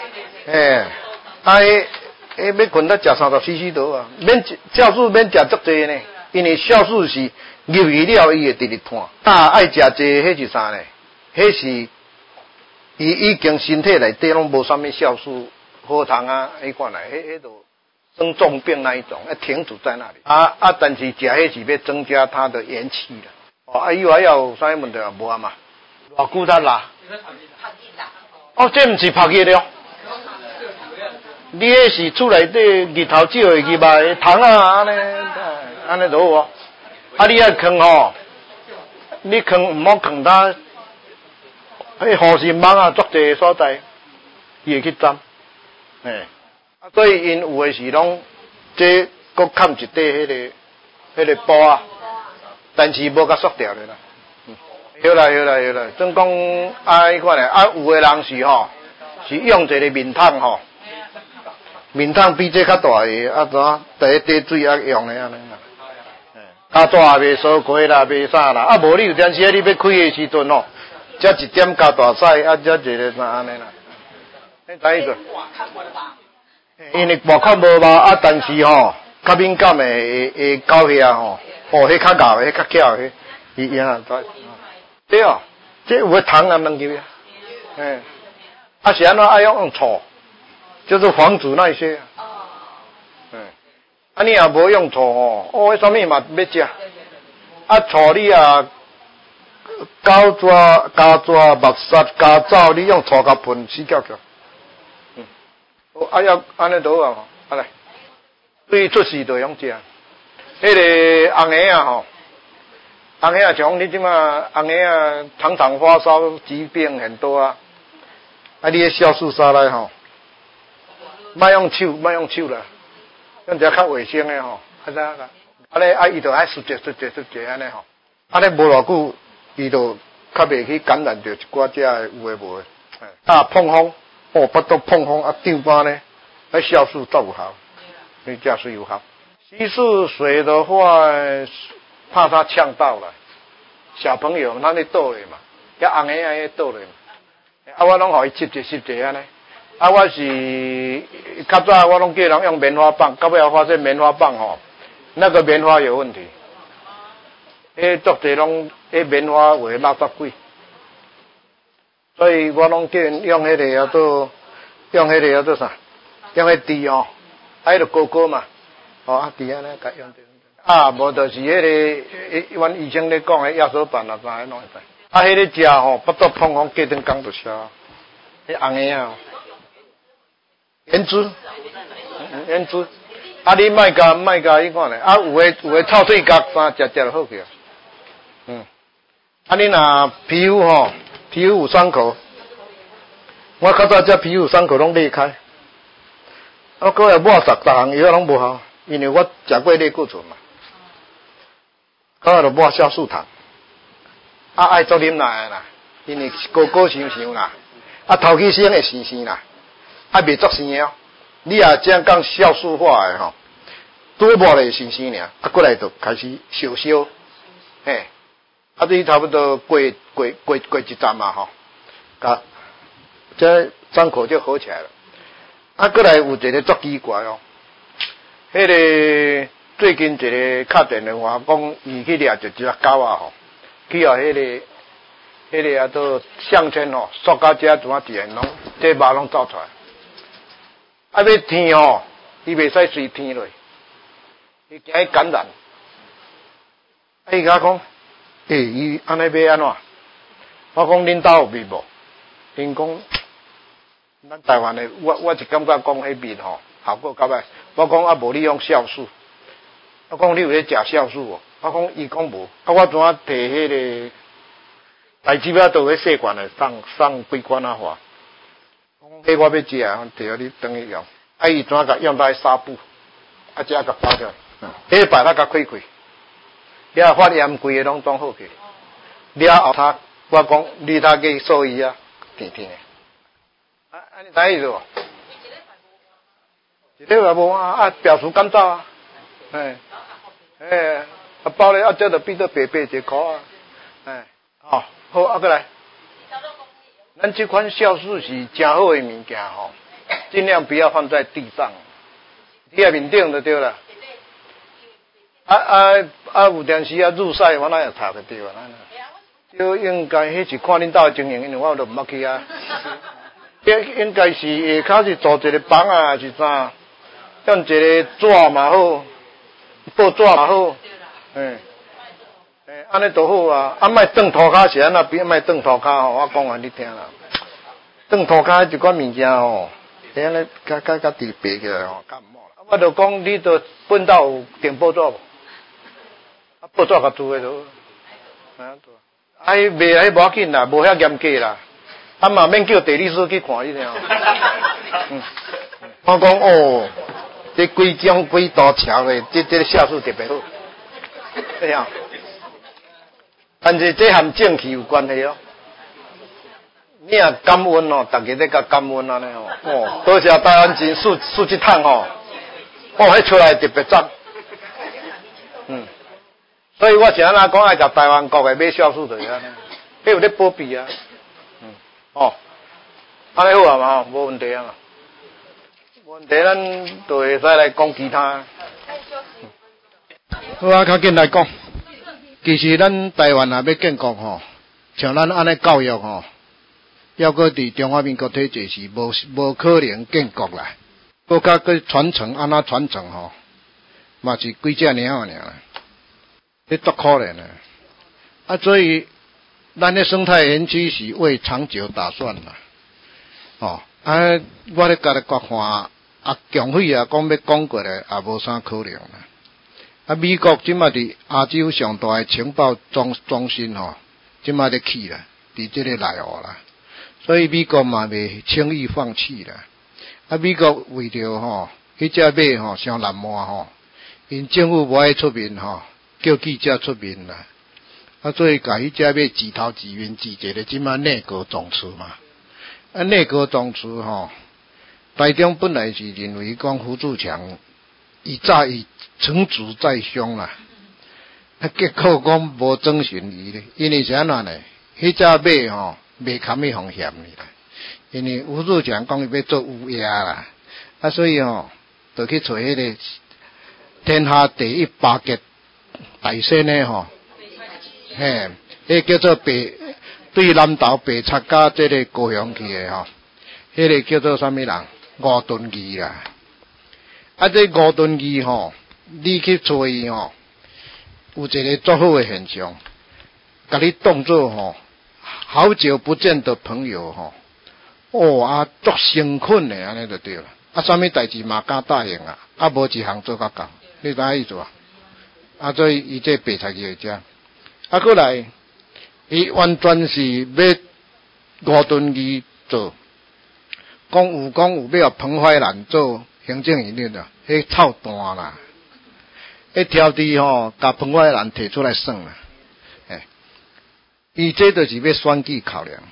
要困得食30cc 多啊，酵素免食足济呢，因为酵素是入去了伊会直直炭，爱食济迄是啥呢？迄是伊已经身体内底拢无啥物酵素好糖啊，迄款来，迄都生重病那一种，要停止在那里。但是食迄是要增加它的元气啦。以后还有啥问题啊？无啊嘛，偌久才拉？哦，这毋是晒热了。你迄是厝内底日头照会入来糖啊，安尼就好啊。你爱放吼，你放毋好放它，迄护心网啊，足济所在，伊会去沾，所以因有诶是拢这搁盖一块迄个布啊，但是无甲缩掉咧啦。有啦，总讲迄款咧，有诶人是吼，是用一个面桶吼。面桶比这较大个，第一滴水用的安尼啦。加大也袂烧过啦，袂啥啦。无你有阵时你要开的时阵哦，才一点加大屎，才一个啥安尼啦。你知意思？因为外口无嘛，但是吼，较敏感的会高遐吼，迄较咬的，迄较巧的，伊啊，对哦，这有个糖啊，能入呀。是安怎爱用醋？就是防止那些，你也无用醋迄什么嘛要食，醋你啊，胶纸、木砂、加皂，你用醋甲喷死翘翘，要安尼都好啊，来，对出事就用食，迄个红叶啊吼，红叶像你即马红叶啊，常常发烧，疾病很多啊，你迄酵素沙来吼。莫用手啦，用一个较卫生的吼，伊就爱输一安尼吼，安尼无偌久，伊就较袂去感染着一寡只的有诶无诶。碰风，巴肚碰风长斑呢，酵素都有效，你这是有效。稀释水的话，怕它呛到了，小朋友他咧倒咧嘛，红个迄倒咧嘛，我拢互伊吸一安尼。我是较早我拢叫人用棉花棒，到尾我发现棉花棒吼，那个棉花有问题。足侪拢棉花为垃圾贵，所以我拢叫人用迄个叫做啥？用迄滴哦，迄个高高嘛，滴安尼甲用无就是迄个阮医生咧讲诶压缩板啊啥迄拢会使。迄个食吼，巴肚碰风过阵工就消。迄红个啊。原汁，你莫加迄款咧，有诶臭水角啥食就好去啊。你若皮肤有伤口，我较早只皮肤有伤口拢裂开，搁会抹逐项药拢无效，因为我食过类固醇嘛，搁就抹酵素糖，爱做啉奶啦，因为高伤啦，头起先会生啦。袂作生的哦，你也这样讲酵素化的吼，拄抹咧生尔，过来就开始烧，你差不多过一站嘛吼，这伤口就好起来了。过来有一个足奇怪哦，迄个最近一个敲电话讲，伊去掠着一只狗啊吼，去迄个都项圈吼，塑胶遮怎啊电拢，这肉拢走出来。要天吼，伊袂使随天落，伊惊伊感染。伊甲我讲，伊安尼要安怎？我讲恁兜有面无？因讲，咱台湾的，我是感觉讲迄面吼效果较歹。我讲无你用酵素，我讲你有咧食酵素无？我讲伊讲无，我怎啊摕迄个大鸡巴倒去试管的送几罐啊话？迄我要食，摕互你等去用。 伊怎甲用来纱布，只甲包起来，礼拜咱甲开开，了发炎规个拢装好去，了后头我讲你他给收伊啊，甜甜的，你知意思无？一礼拜无啊，表叔干燥啊，包咧这就变做白白一箍啊，好，过来。咱这款酵素是真好的物件吼，尽量不要放在地上，地下面顶就对了。有阵时日晒，我哪会擦得对啊？就应该迄是看恁兜的情形，因为我都毋捌去啊。应该是下骹是做一个房啊，是啥？用一个纸嘛好，报纸嘛好，安尼都好啊，莫转涂骹是安那边莫转涂骹吼，我讲互你听啦。转涂骹一款物件吼，安尼甲地白起来吼，较毋好啦。我就讲你都本岛有订报纸无？报纸甲做诶都，伊卖迄无要紧啦，无遐严格啦，嘛免叫地理师去看你听。我讲哦，这规种几道桥诶，这个酵素特别好，对啊。但是这和正气有关系哦。你也感恩哦，大家在甲感恩安尼哦。多谢台湾钱输一趟哦，迄出来特别赞。所以我是安那讲爱食台湾国的买酵素就是安尼，迄有咧保庇啊。安尼好啊嘛，无问题啊嘛。无问题，咱就会使来讲其他。好啊，较紧来讲。其实咱台湾也要建国吼，像咱安尼教育吼，要搁伫中华民国体制是无可能建国啦。搁较去传承安怎传承吼，嘛是几只年尔，这足可怜的。所以咱的生态园区是为长久打算啦。我咧甲你国看强费讲要讲过来也无啥可能啦。美国即马伫亚洲上大的情报中心吼，即马咧起啦，伫即个内湖啦，所以美国嘛袂轻易放弃啦。美国为着吼，迄只马吼伤难摸吼，因政府无爱出面吼，叫记者出面啦。所以甲迄只马自头自面自一个即马内阁总辞嘛。内阁总辞吼，台中本来是认为讲胡志强伊成竹在胸啦，结果讲无征询伊咧，因为是安怎呢？迄只马吼袂堪去风险哩啦，因为胡志强讲伊要做乌鸦啦，所以吼就去找迄个天下第一巴结大仙的吼，迄叫做对南投白贼甲即个高雄去的吼，迄个叫做啥物人？吴敦义啦。这吴敦义吼，你去找伊吼，有一个足好的现象，甲你当作吼好久不见的朋友吼，足诚恳的安尼就对了。啥物代志嘛敢答应啊，无一项做甲到，你知影意思无？所以伊这白菜去遮，过来，伊完全是要吴敦义做，讲有要彭淮南做行政院长啦，迄臭蛋啦，迄条滴吼，甲彭淮南摕出来算啦，伊这就是要选举考量。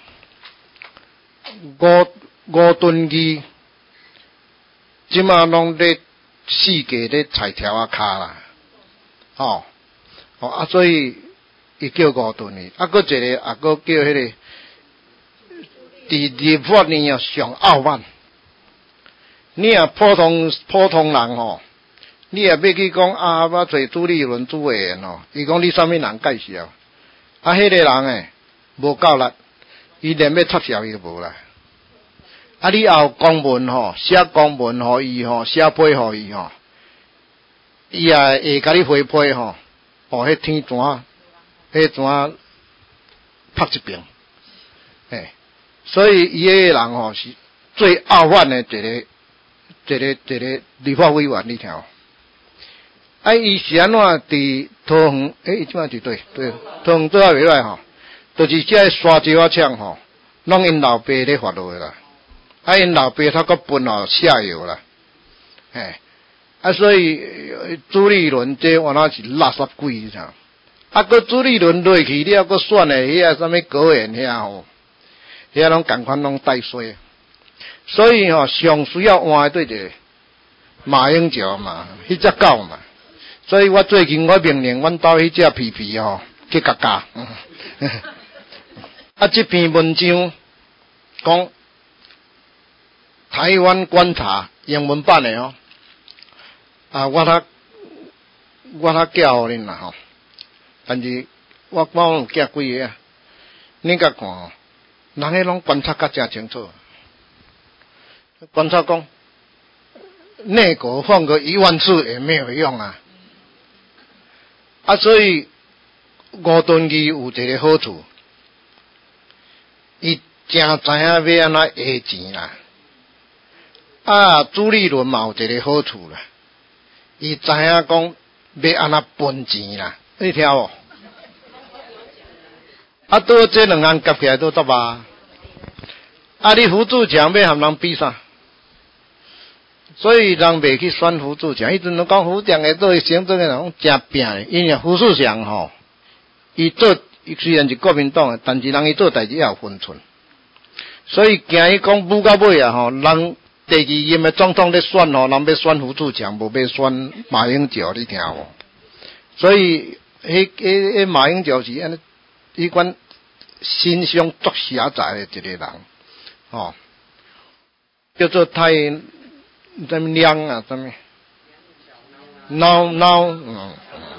吴敦义即马拢咧四界咧菜条骹啦，所以伊叫吴敦义，搁一个搁叫迄个伫立法院上傲慢。你若普通人吼，你若要去讲我找朱立伦主委员吼，伊讲你啥物人介绍？迄个人无够力，伊连要插销伊都无啦。你后公文吼，写公文互伊吼，写批互伊吼，伊也会甲你回批吼，迄天泉，迄泉拍一边，所以伊迄个人吼是最傲慢的一个立法委员，你听哦。伊是安怎伫桃园？伊即摆伫对，桃园做啊袂歹吼，就是这沙石仔厂吼，拢因老爸咧发落啦。因老爸他搁分下游啦， 所以朱立伦这我那是垃圾鬼啥？个朱立伦落去了，个选的遐什么高院遐吼，遐拢共款拢带衰。所以上需要换的对者马英九嘛，迄只狗嘛。所以我最近我命令阮兜迄只皮皮去甲教。这篇文章讲台湾观察英文版的我较教恁啦但是我有寄几个恁甲看人迄拢观察甲真清楚，观察讲内国放个10000次也没有用啊！所以吴敦义有一个好处，伊真知影要安怎下钱啦。朱立伦嘛有一个好处啦，伊知影讲要安怎分钱啦，你听无？倒这两项夹起来都得吧？你胡志强要和人比啥？所以人袂去选胡志强，迄阵都讲胡志强会做行政的人真拼的，因为胡志强伊虽然是国民党的，但是人伊做代志也有分寸。所以今伊讲补到尾人第2任的总统咧选人要选胡志强，无要选马英九，你听无？所以迄马英九是安尼，伊款心胸足狭窄的一个人，叫做太什么亮啊，什么孬，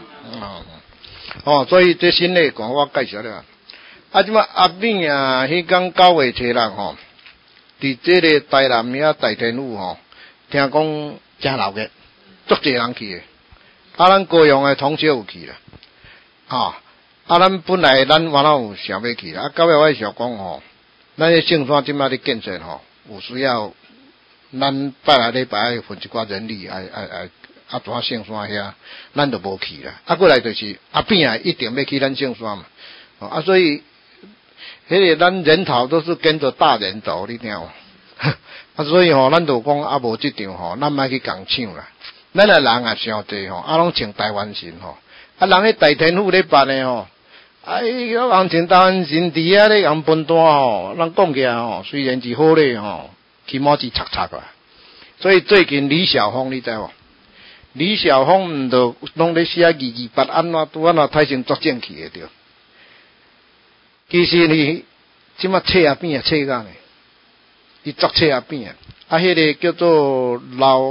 所以这新的讲我介绍了。即马阿扁迄天9月初6伫这个台南遐大天府听讲真闹热，足侪人去的。咱高雄的同学有去啦，咱本来咱原来有想要去啦，9月我想讲咱的圣山即马咧建设有需要，咱拜来礼拜分一寡人力怎圣山遐，咱就无去啦。过来就是阿扁一定要去咱圣山嘛，所以迄个咱人头都是跟着大人走，你听无？所以咱就讲无这场咱莫去共抢啦。咱人也伤济拢穿台湾神人喺大天府咧办的人穿台湾神伫遐咧人分担人讲起来虽然是好咧起码是擦擦啦。所以最近李小凤你知无？李小凤毋就拢咧写228安怎太成作证去的对。其实你即马册啊边册干的，伊作册啊边迄个叫做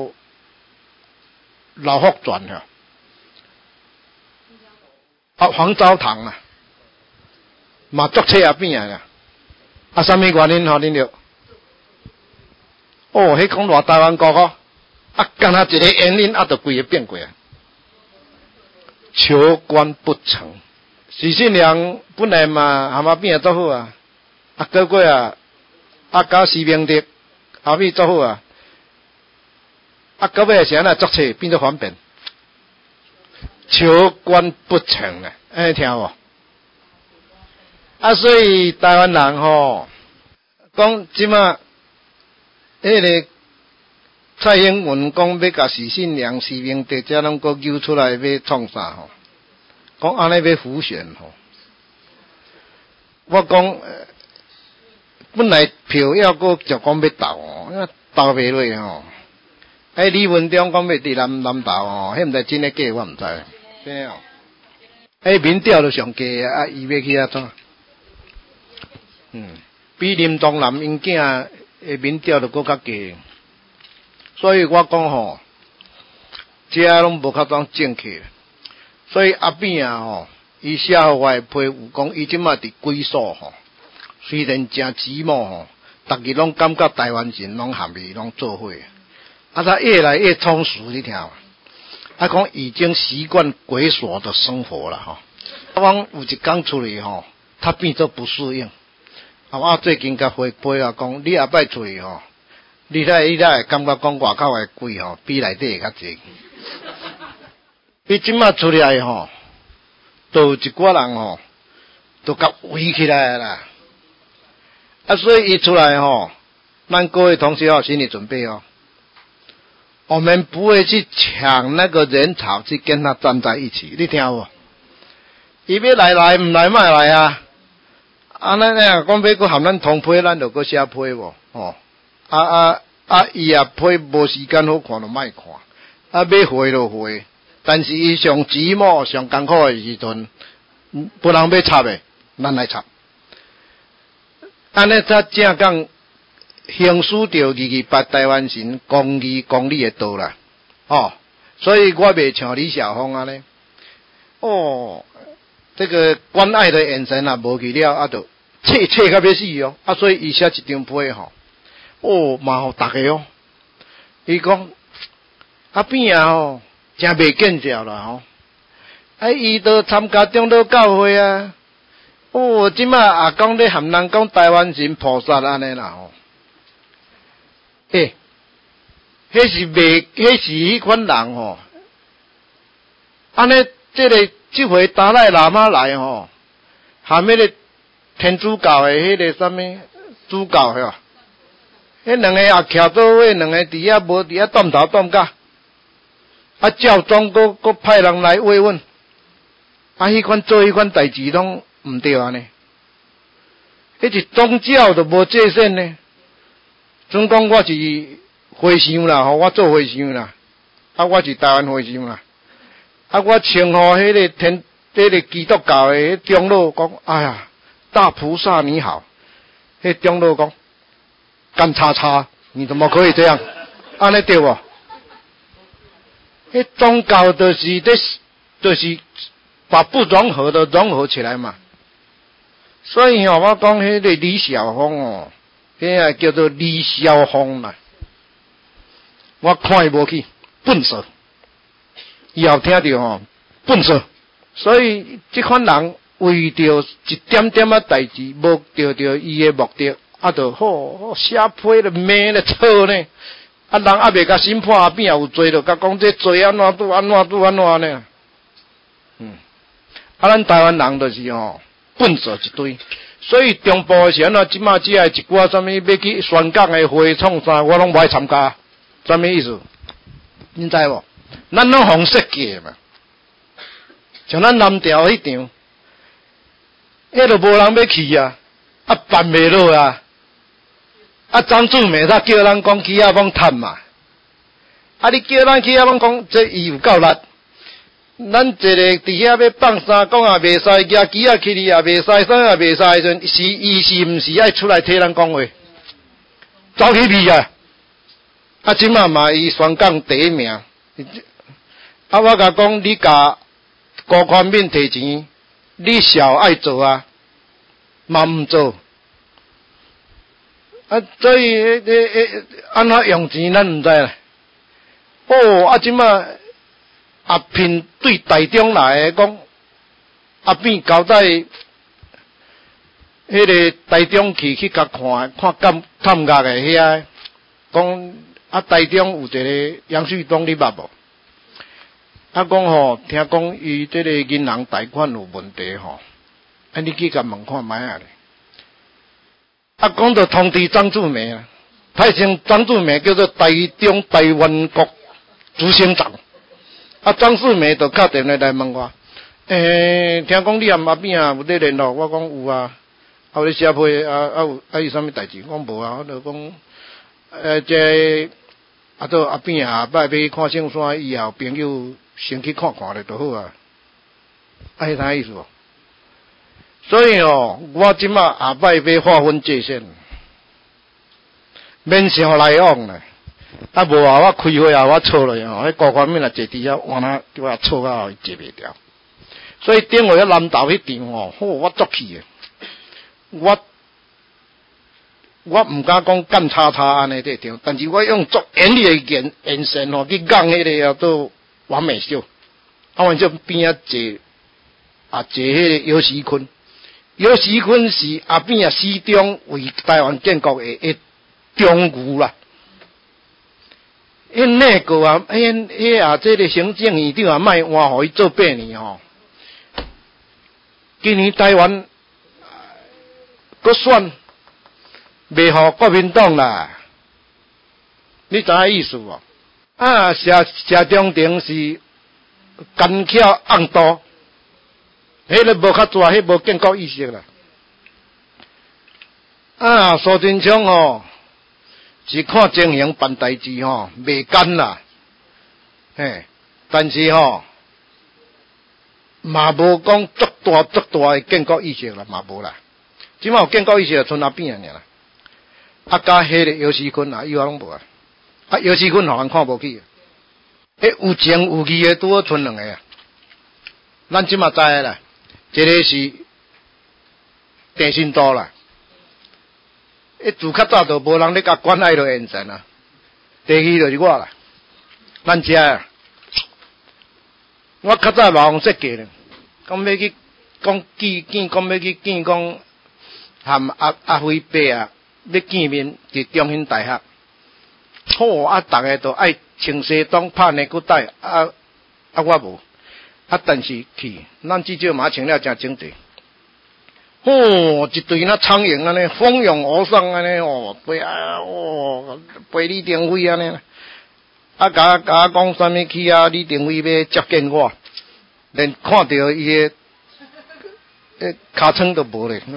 老福传黄昭堂嘛作册啊边啦。什么原因恁着？迄讲偌台湾国敢若一个原因就规个变过求官不成。许信良本来嘛和阿扁做好结果甲施明德后面做好到尾是安怎作册变做反变，求官不成啦，安尼听无？所以台湾人讲即马迄个蔡英文讲要甲许信良、施明德这拢搁揪出来要创啥讲安尼要浮选我讲本来票要搁就讲要投投袂落李文忠讲要伫南投迄毋知真诶假，我毋知。真民调就上低伊要去怎？比林东南因囝诶民调就搁较低，所以我讲这拢无较正确。所以阿扁伊写互我的批有讲，伊即马伫几所虽然真寂寞逐日拢感觉台湾人拢含伊拢做伙他越来越充实，你听他讲已经习惯鬼所的生活了我讲有一天出去他变作不适应我最近甲回报讲你下摆出去你会感觉讲外口的鬼比内底会较济伊即马出来都有一寡人都甲围起来啦所以伊出来咱各位同学心理准备我们不会去抢那个人潮去跟他站在一起，你听有无？伊要来唔来卖来啊！咱讲要搁含咱同批，咱就搁写批无哦。伊也批无时间好看就卖看，要回就回。但是伊上寂寞、上艰苦的时阵，不人要插的，咱来插。安尼才正讲行使着28台湾神公义公理的道啦。哦，所以我袂像李小凤安尼。哦，这个关爱的眼神啊，无去了，就切到要死哦。所以伊写一张批吼，嘛互大家哦。伊讲边吼。真袂见效啦吼！伊都参加中道教会啊！即摆也讲咧含人讲台湾神菩萨安尼啦吼！迄是迄款人吼！安尼即回达赖喇嘛来吼，含迄个天主教的迄个啥物主教是吧？迄两个也徛做伙，两个伫遐无伫遐动头动脚。教宗搁派人来慰问，迄款做迄款代志拢毋对安尼，迄是宗教都无界限呢。总讲我是和尚啦，我做和尚啦，我是台湾和尚啦，我称呼迄个基督教的迄长老讲，哎呀，大菩萨你好，迄长老讲，干叉叉，你怎么可以这样？安尼对无？迄宗教就是把不融合的融合起来嘛。所以我讲迄个李小凤迄个叫做李小凤啦，我看伊无去，笨蛇。以后听到笨蛇。所以这款人为着一点点仔代志，无得到伊的目的，就好写批咧骂咧吵呢。人还未甲审判边也有罪了，甲讲这罪安怎拄安怎呢？咱台湾人就是笨拙一堆，所以中部的时阵即马只系一寡啥物要去宣讲的会创啥，我拢无爱参加，啥物意思？你知无？咱拢红色嘅嘛，像咱南调迄场，迄都无人要去啊，办袂落啊。张志美他叫咱讲起阿峰探嘛，你叫咱去阿峰讲，这伊有够力。咱一个伫遐要放三讲也袂使，举旗去哩也袂使，啥也袂使时阵，伊是毋是爱出来替咱讲话？走起去啊！即马嘛伊宣讲第一名。我甲讲，你甲高宽敏摕钱，你小爱做啊，嘛毋做。所以安怎用钱咱毋知啦。即马骗对台中来的讲，变交代迄个台中去甲看探学的遐，讲台中有一个杨旭东你捌无？讲听讲伊这个银行贷款有问题你去甲问看卖啊咧。讲到通知张志美啊，他称张志美叫做台中台湾国执行长。张志美就打电话来问我，听讲你阿边有咧联络，我讲有啊，有咧写批有啥物代志？我讲无啊，我就讲这都阿边摆要看圣山，以后朋友先去看看咧就好啊。迄啥意思？所以我即马下摆要划分界限，免想来往咧。无我开会我错了迄高方面坐伫遐，换哪叫我错到坐袂掉。所以顶回南投迄场我足气诶。我毋敢讲干叉叉安尼这场，但是我用足严厉的眼神去讲迄个都王美秀，王美秀边坐迄个尤时坤。尤时坤是边始终为台湾建国的中牛啦。那个这个行政院长卖换互伊做8年今年台湾搁选袂互国民党啦，你知影意思无？ 啊，社中庭是干巧暗多，迄个无较大，迄无建国意识啦。啊，苏贞昌吼是看情形办代志吼，袂干啦，嘿，但是吼嘛无讲足大的建国意识啦，嘛无啦。即摆有建国意识就剩阿扁尔啦，啊加迄个姚思坤啊，以外拢无啊。啊，姚思坤互人看无起，迄有情有义的拄好剩两个啊。咱即马知的啦，一个是郑新都啦。自较早就无人咧甲管爱落现神啊。第二就是我啦，咱遮啊，我较早老用设计咧，讲要去讲见，讲要去见讲含阿辉伯啊，要见面伫中兴大学。好啊，逐个都爱穿西装拍内裤带，我无，但是去，咱至少嘛穿了真整齐。一队那苍蝇安尼蜂拥而上安尼陪李登辉安尼，甲讲啥物去啊？李登辉要接见我，连看到伊个尻川都无咧，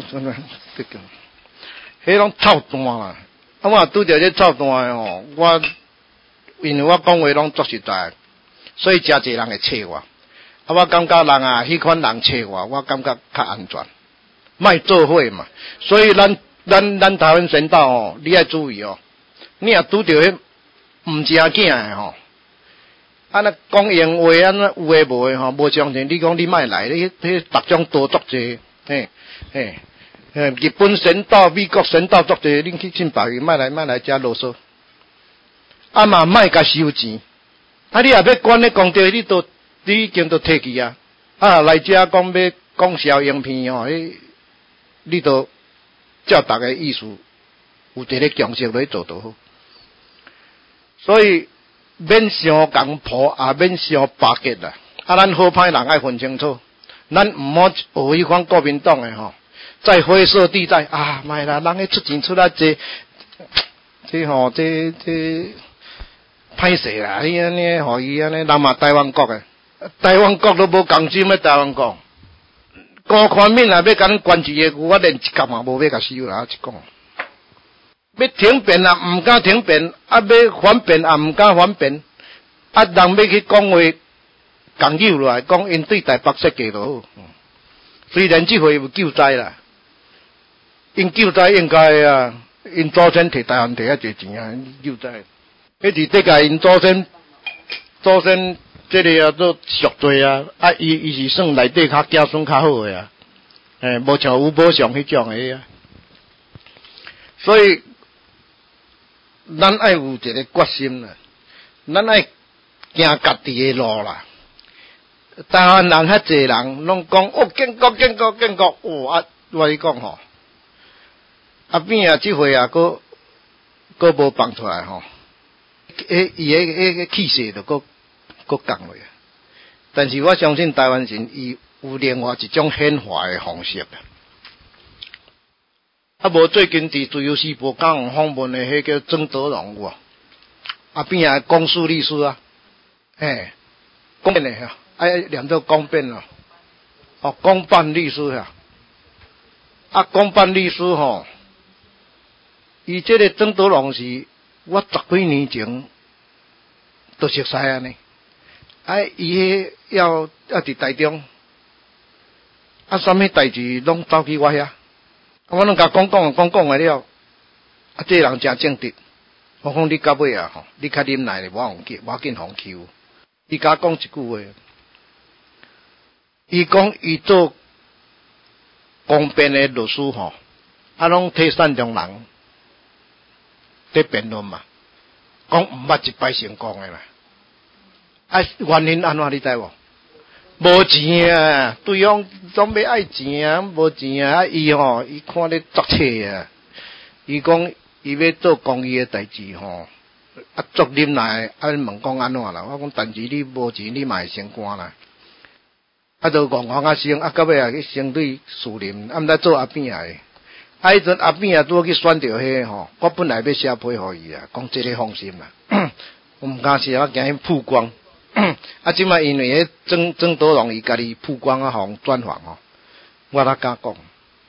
迄拢臭蛋啦！我拄着这臭蛋的因为我讲话拢足实在，所以真侪人会找我。我感觉人啊，迄款人找我感觉较安全。卖做伙嘛，所以咱台湾神道你要注意你若拄着迄毋正经的那讲闲话有诶无诶无相信，你讲你莫来，迄逐种多足济，日本神道、美国神道足济，恁去信别个，莫来遮啰嗦，嘛莫甲收钱，你若要管咧公地，你已经都摕去啊，来遮讲要讲销影片你都照大家意思，有一个强势来做就好。所以免伤共破，也免伤巴结啦。咱好歹人爱分清楚，咱毋好学迄款国民党的在灰色地带莫啦，人迄出钱出来这歹势啦，伊安尼，互伊安尼，人嘛台湾国的，台湾国都无共心的台湾国。高宽面来要甲咱关一个，我连一角嘛无要甲收啦，一讲。要停辩啊，毋敢停辩；要反辩啊，毋敢反辩。人要去讲话，共扭落来，讲因对台北设计就好。虽然这回有救灾啦，因救灾应该啊，因祖先摕台湾摕遐侪钱啊，救灾。迄伫这个因祖先这个做赎罪啊，伊是算内底较子孙较好的啊，无像吴宝祥迄种的啊。所以咱爱有一个决心啦，咱爱行家己的路啦。台湾人遐济人拢讲建国，我跟你讲阿扁这回佫无放出来伊个气势就佫降落，但是我相信台湾人伊有另外一种显化的方式无最近伫自由时报讲访问的迄叫曾德荣有阿边公诉律师公辩的念做公辩公办律师公办律师伊这个曾德荣是我10几年前都熟悉安尼。伊迄要伫台中，啥物代志拢走去我遐，我拢甲讲了了，这人真正直。我讲你到尾你较忍耐咧，我紧互求。伊甲讲一句话，伊讲伊做公辩的律师拢替善良人在辩论嘛，讲毋捌一摆成功的啦。原因安怎你知无？无钱啊，对方总要爱钱啊，无钱啊，伊看咧作册啊，伊讲伊要做公益的代志足忍耐，问讲安怎啦？我讲，但是你无钱，你嘛会升官啦。就戆升，到尾去升对树林，毋知做阿扁的。迄阵阿扁拄去选着迄我本来要写批互伊啊，讲这个放心啦。 我唔敢是啊，惊伊曝光。啊，即摆因为郑多荣伊家己曝光啊，互专访哦，我哪敢讲？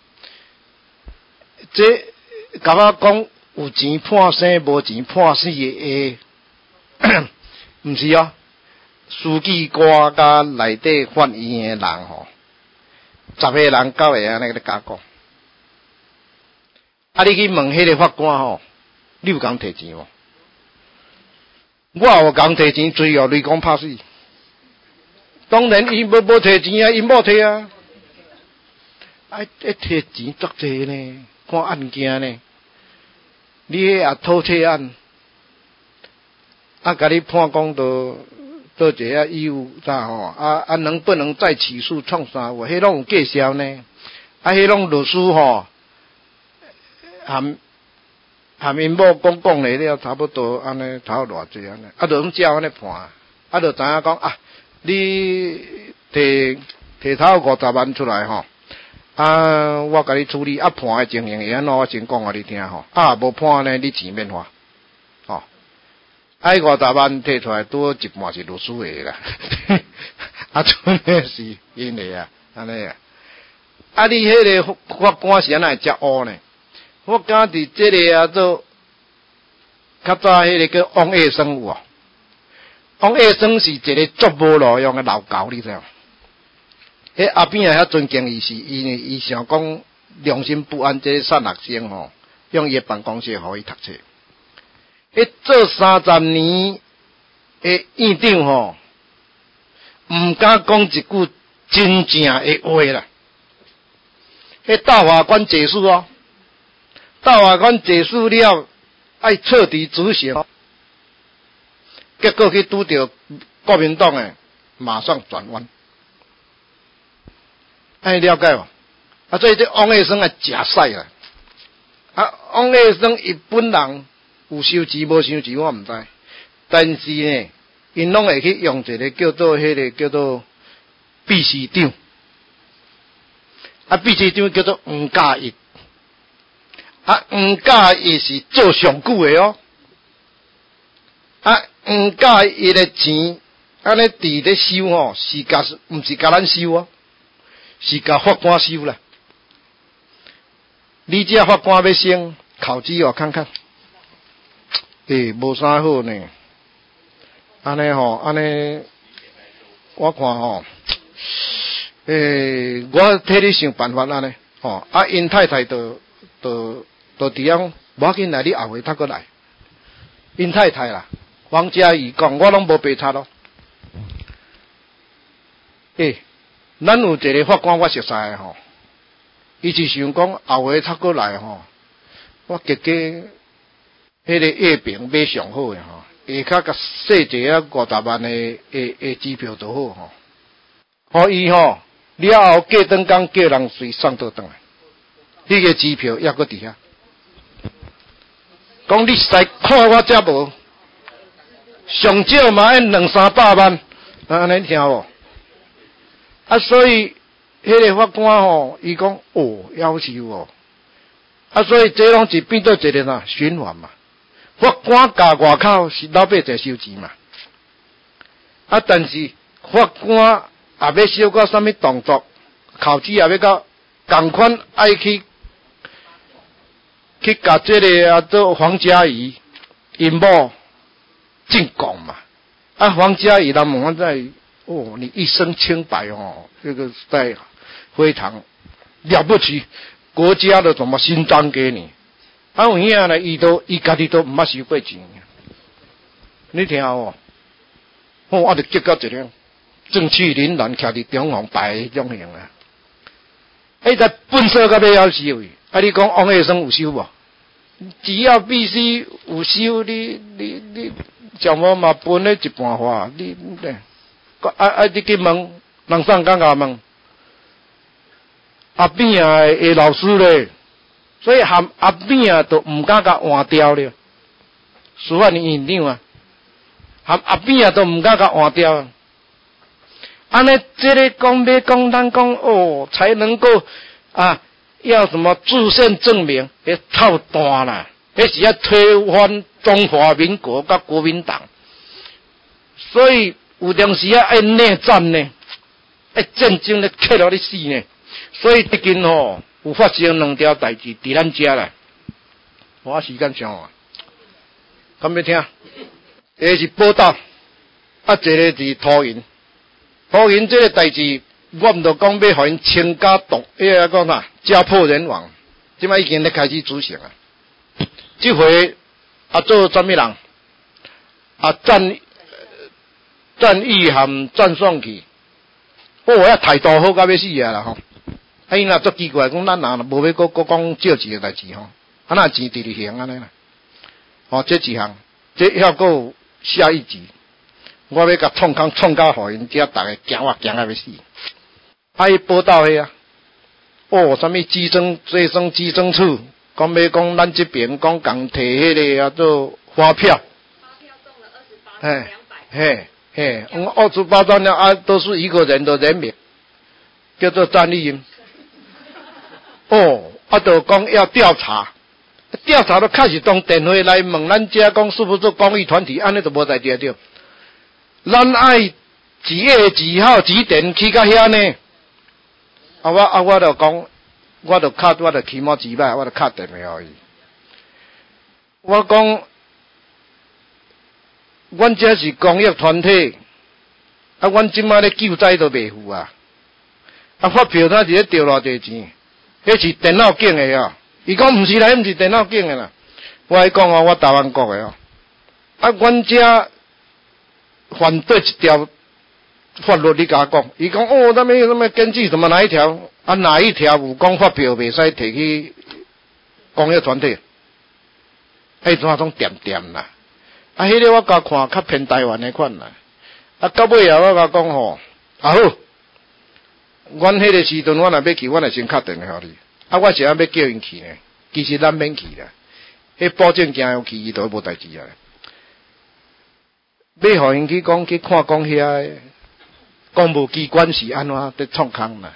这甲我讲有钱判生，无钱判死的下，毋是哦。书记官甲内底法院的人吼，10个人9个安尼咧甲讲。啊，你去问迄个法官吼，你有共摕钱无？我有共摕钱，最后你讲拍死。当然，伊无摕钱啊，伊某摕啊。摕钱足济呢，看案件呢。你迄也偷窃案，甲你判讲到一个义务咋吼？能不能再起诉创啥话？迄拢有计销呢。迄拢律师吼。含因某讲咧了，差不多安尼头偌济安尼，就用照安尼判，就知影讲你摕头50万出来吼，我甲你处理，判的情形会安怎？我先讲互你听吼，无判呢，你钱免花，吼，50万摕出来多一半是律师的啦，剩的是因的啊，安尼啊，你迄个法官是安怎会遮乌呢？我讲伫这个做较早迄个叫王业生有哦，王业生是一个足无路用的老狗，你知影？迄阿扁啊，遐尊敬伊是伊想讲良心不安，这散学生吼，用伊的办公室互伊读册。做30年的院长吼，毋敢讲一句真正的话啦。大法官结束哦。大法官结束了，爱彻底执行，结果去拄到国民党诶，马上转弯。了解无？所以这王业生啊，假赛啦。王业生伊本人有收钱无收钱，我毋知，但是呢，因拢会去用一个叫做叫做秘书长，秘书长叫做黄家义。黄家义是做上久的哦。黄家义的钱，安尼伫咧收吼，毋是甲咱收哦，是甲法官收啦。你这法官要升考绩哦，看看，无啥好呢。安尼吼，安尼，我看吼，我替你想办法安尼，吼，因太太就伫样，无要紧来，你后回他过来。因太太啦，王嘉怡讲，我拢无白插咯。咱有一个法官我熟悉的吼，伊是想讲后回他过来吼，我加迄个月饼买上好的吼，下骹甲设一个50万的机票就好吼。互伊吼了后过顿工叫人随送倒转来，迄个机票抑搁伫遐。讲你实在看我遮无，上少嘛要200-300万，安尼听无？所以迄个法官吼，伊讲要求哦，所以这拢是变做一个呐循环嘛。法官教外口是老百姓收钱嘛，但是法官也要小可啥物动作，考试也要到共款爱去甲这个做黄嘉怡因某进贡嘛。黄嘉怡他们在你一生清白哦，这个在非常了不起，国家的怎么勋章给你？有影呢，伊家己都毋捌收过钱，你听哦，我就结到一样，正气凛然徛伫中央牌迄种型啊。在本色到尾要收位，你讲王业生有收无？只要必须有收，你怎么嘛分咧一半花？你去问人上刚甲问阿扁啊的老师咧，所以含阿扁啊都毋敢甲换掉了。司法院长啊，含阿扁啊都毋敢甲换掉。安尼这个讲要讲咱讲才能够要什么制宪证明，套单啦，迄是要推翻中华民国甲国民党。 所以有当时啊，爱内战呢，爱战争咧，克到你死呢。所以最近吼有发生两条代志伫咱遮啦。我时间上啊，敢要听？第一是报道，啊，一个是拖延。拖延这个代志，我毋着讲要互因倾家荡，讲啥家破人亡，即摆已经咧开始执行啊。这回啊做什么人？啊战役含战爽去，遐态度好到要死啊啦吼！啊，因若足奇怪，讲咱若无要讲借钱的代志吼，啊那钱直直还安尼啦。哦，这一项，这还有下一集，我要甲创空创到互因遮逐个惊到要死。啊，伊报道的啊，什么最升基层处，讲要讲咱这边讲共摕迄个做发票。发票中了28,200。嘿。28张啊，都是一个人的人名，叫做张丽英。就讲要调查都开始当电话来问咱遮讲是不是公益团体，安尼就无在调着。咱爱几月几号几点去到遐呢？我就讲，我就起码几摆，我就敲电话互伊。我讲。阮这是公益团体，啊，阮即摆咧救灾都袂付啊，啊，发票他是咧调偌济钱，迄是电脑警的哦。伊讲毋是啦，毋是电脑警的啦。我讲我台湾国的哦，啊，阮这反对一条法律，你甲我讲，伊讲什么根据什么哪一条啊？哪一条有讲发票袂使摕去公益团体？迄种点啦。啊，迄个我甲看较偏台湾的款啦。啊，到尾啊，我甲讲吼，好，阮迄个时阵我若要去，我若先敲电话互你。啊，我是要叫因去呢，其实咱免去啦。迄保证惊要去，伊都无代志啊。要互因去讲去看讲遐公务机关是安怎伫创空啦。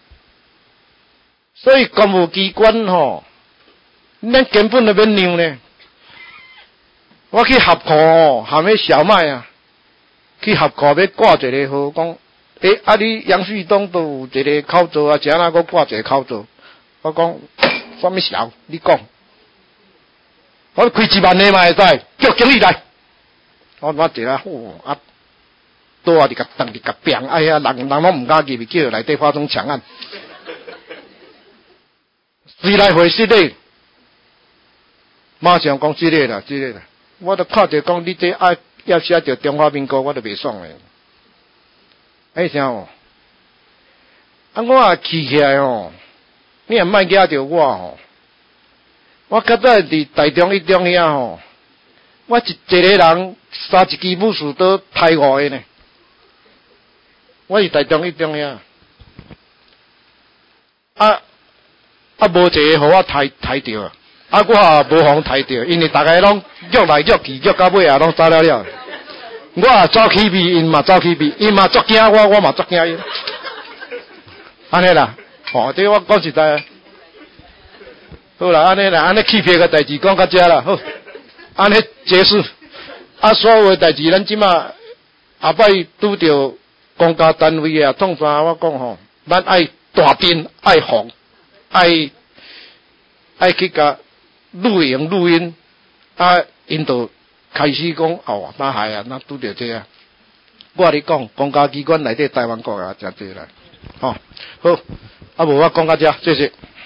所以公务机关吼，咱根本就免让呢。我去合库含迄小麦啊，去合库要挂一个号，讲你杨旭东都有一个口座啊，怎啊个挂一个口座？我讲什么小？你讲，我开1万个嘛会使，叫经理来。我一下倒啊！你甲当你甲拼，哎呀，人拢唔敢入去，叫内底发生抢案，谁来回事的？马上讲这个啦。我都看着讲，你这要写着中华民国，我都袂爽诶。哎啥哦？啊，我也气起来哦，你也莫惊着我哦。我较早伫台中一中遐吼，我一个人3支武士都抬5个呢。我是台中一中遐，无一个互我抬着啊。我也无互抬着，因为大家拢约来约去，约到尾啊，拢走了。我也走起避，因嘛走起避，因嘛足惊我嘛足惊伊。安尼啦，这我讲实在。好啦，安尼啦，安尼欺骗个代志讲到这啦，好，安尼结束。所有的代志，咱即马后摆拄着公家单位啊，创啥？我讲吼，咱爱大阵，爱防，爱去甲。录音，因就开始讲那害啊，那拄着这啊。我甲你讲，公家机关内底台湾国啊，真济啦，好，无我讲到这，谢谢。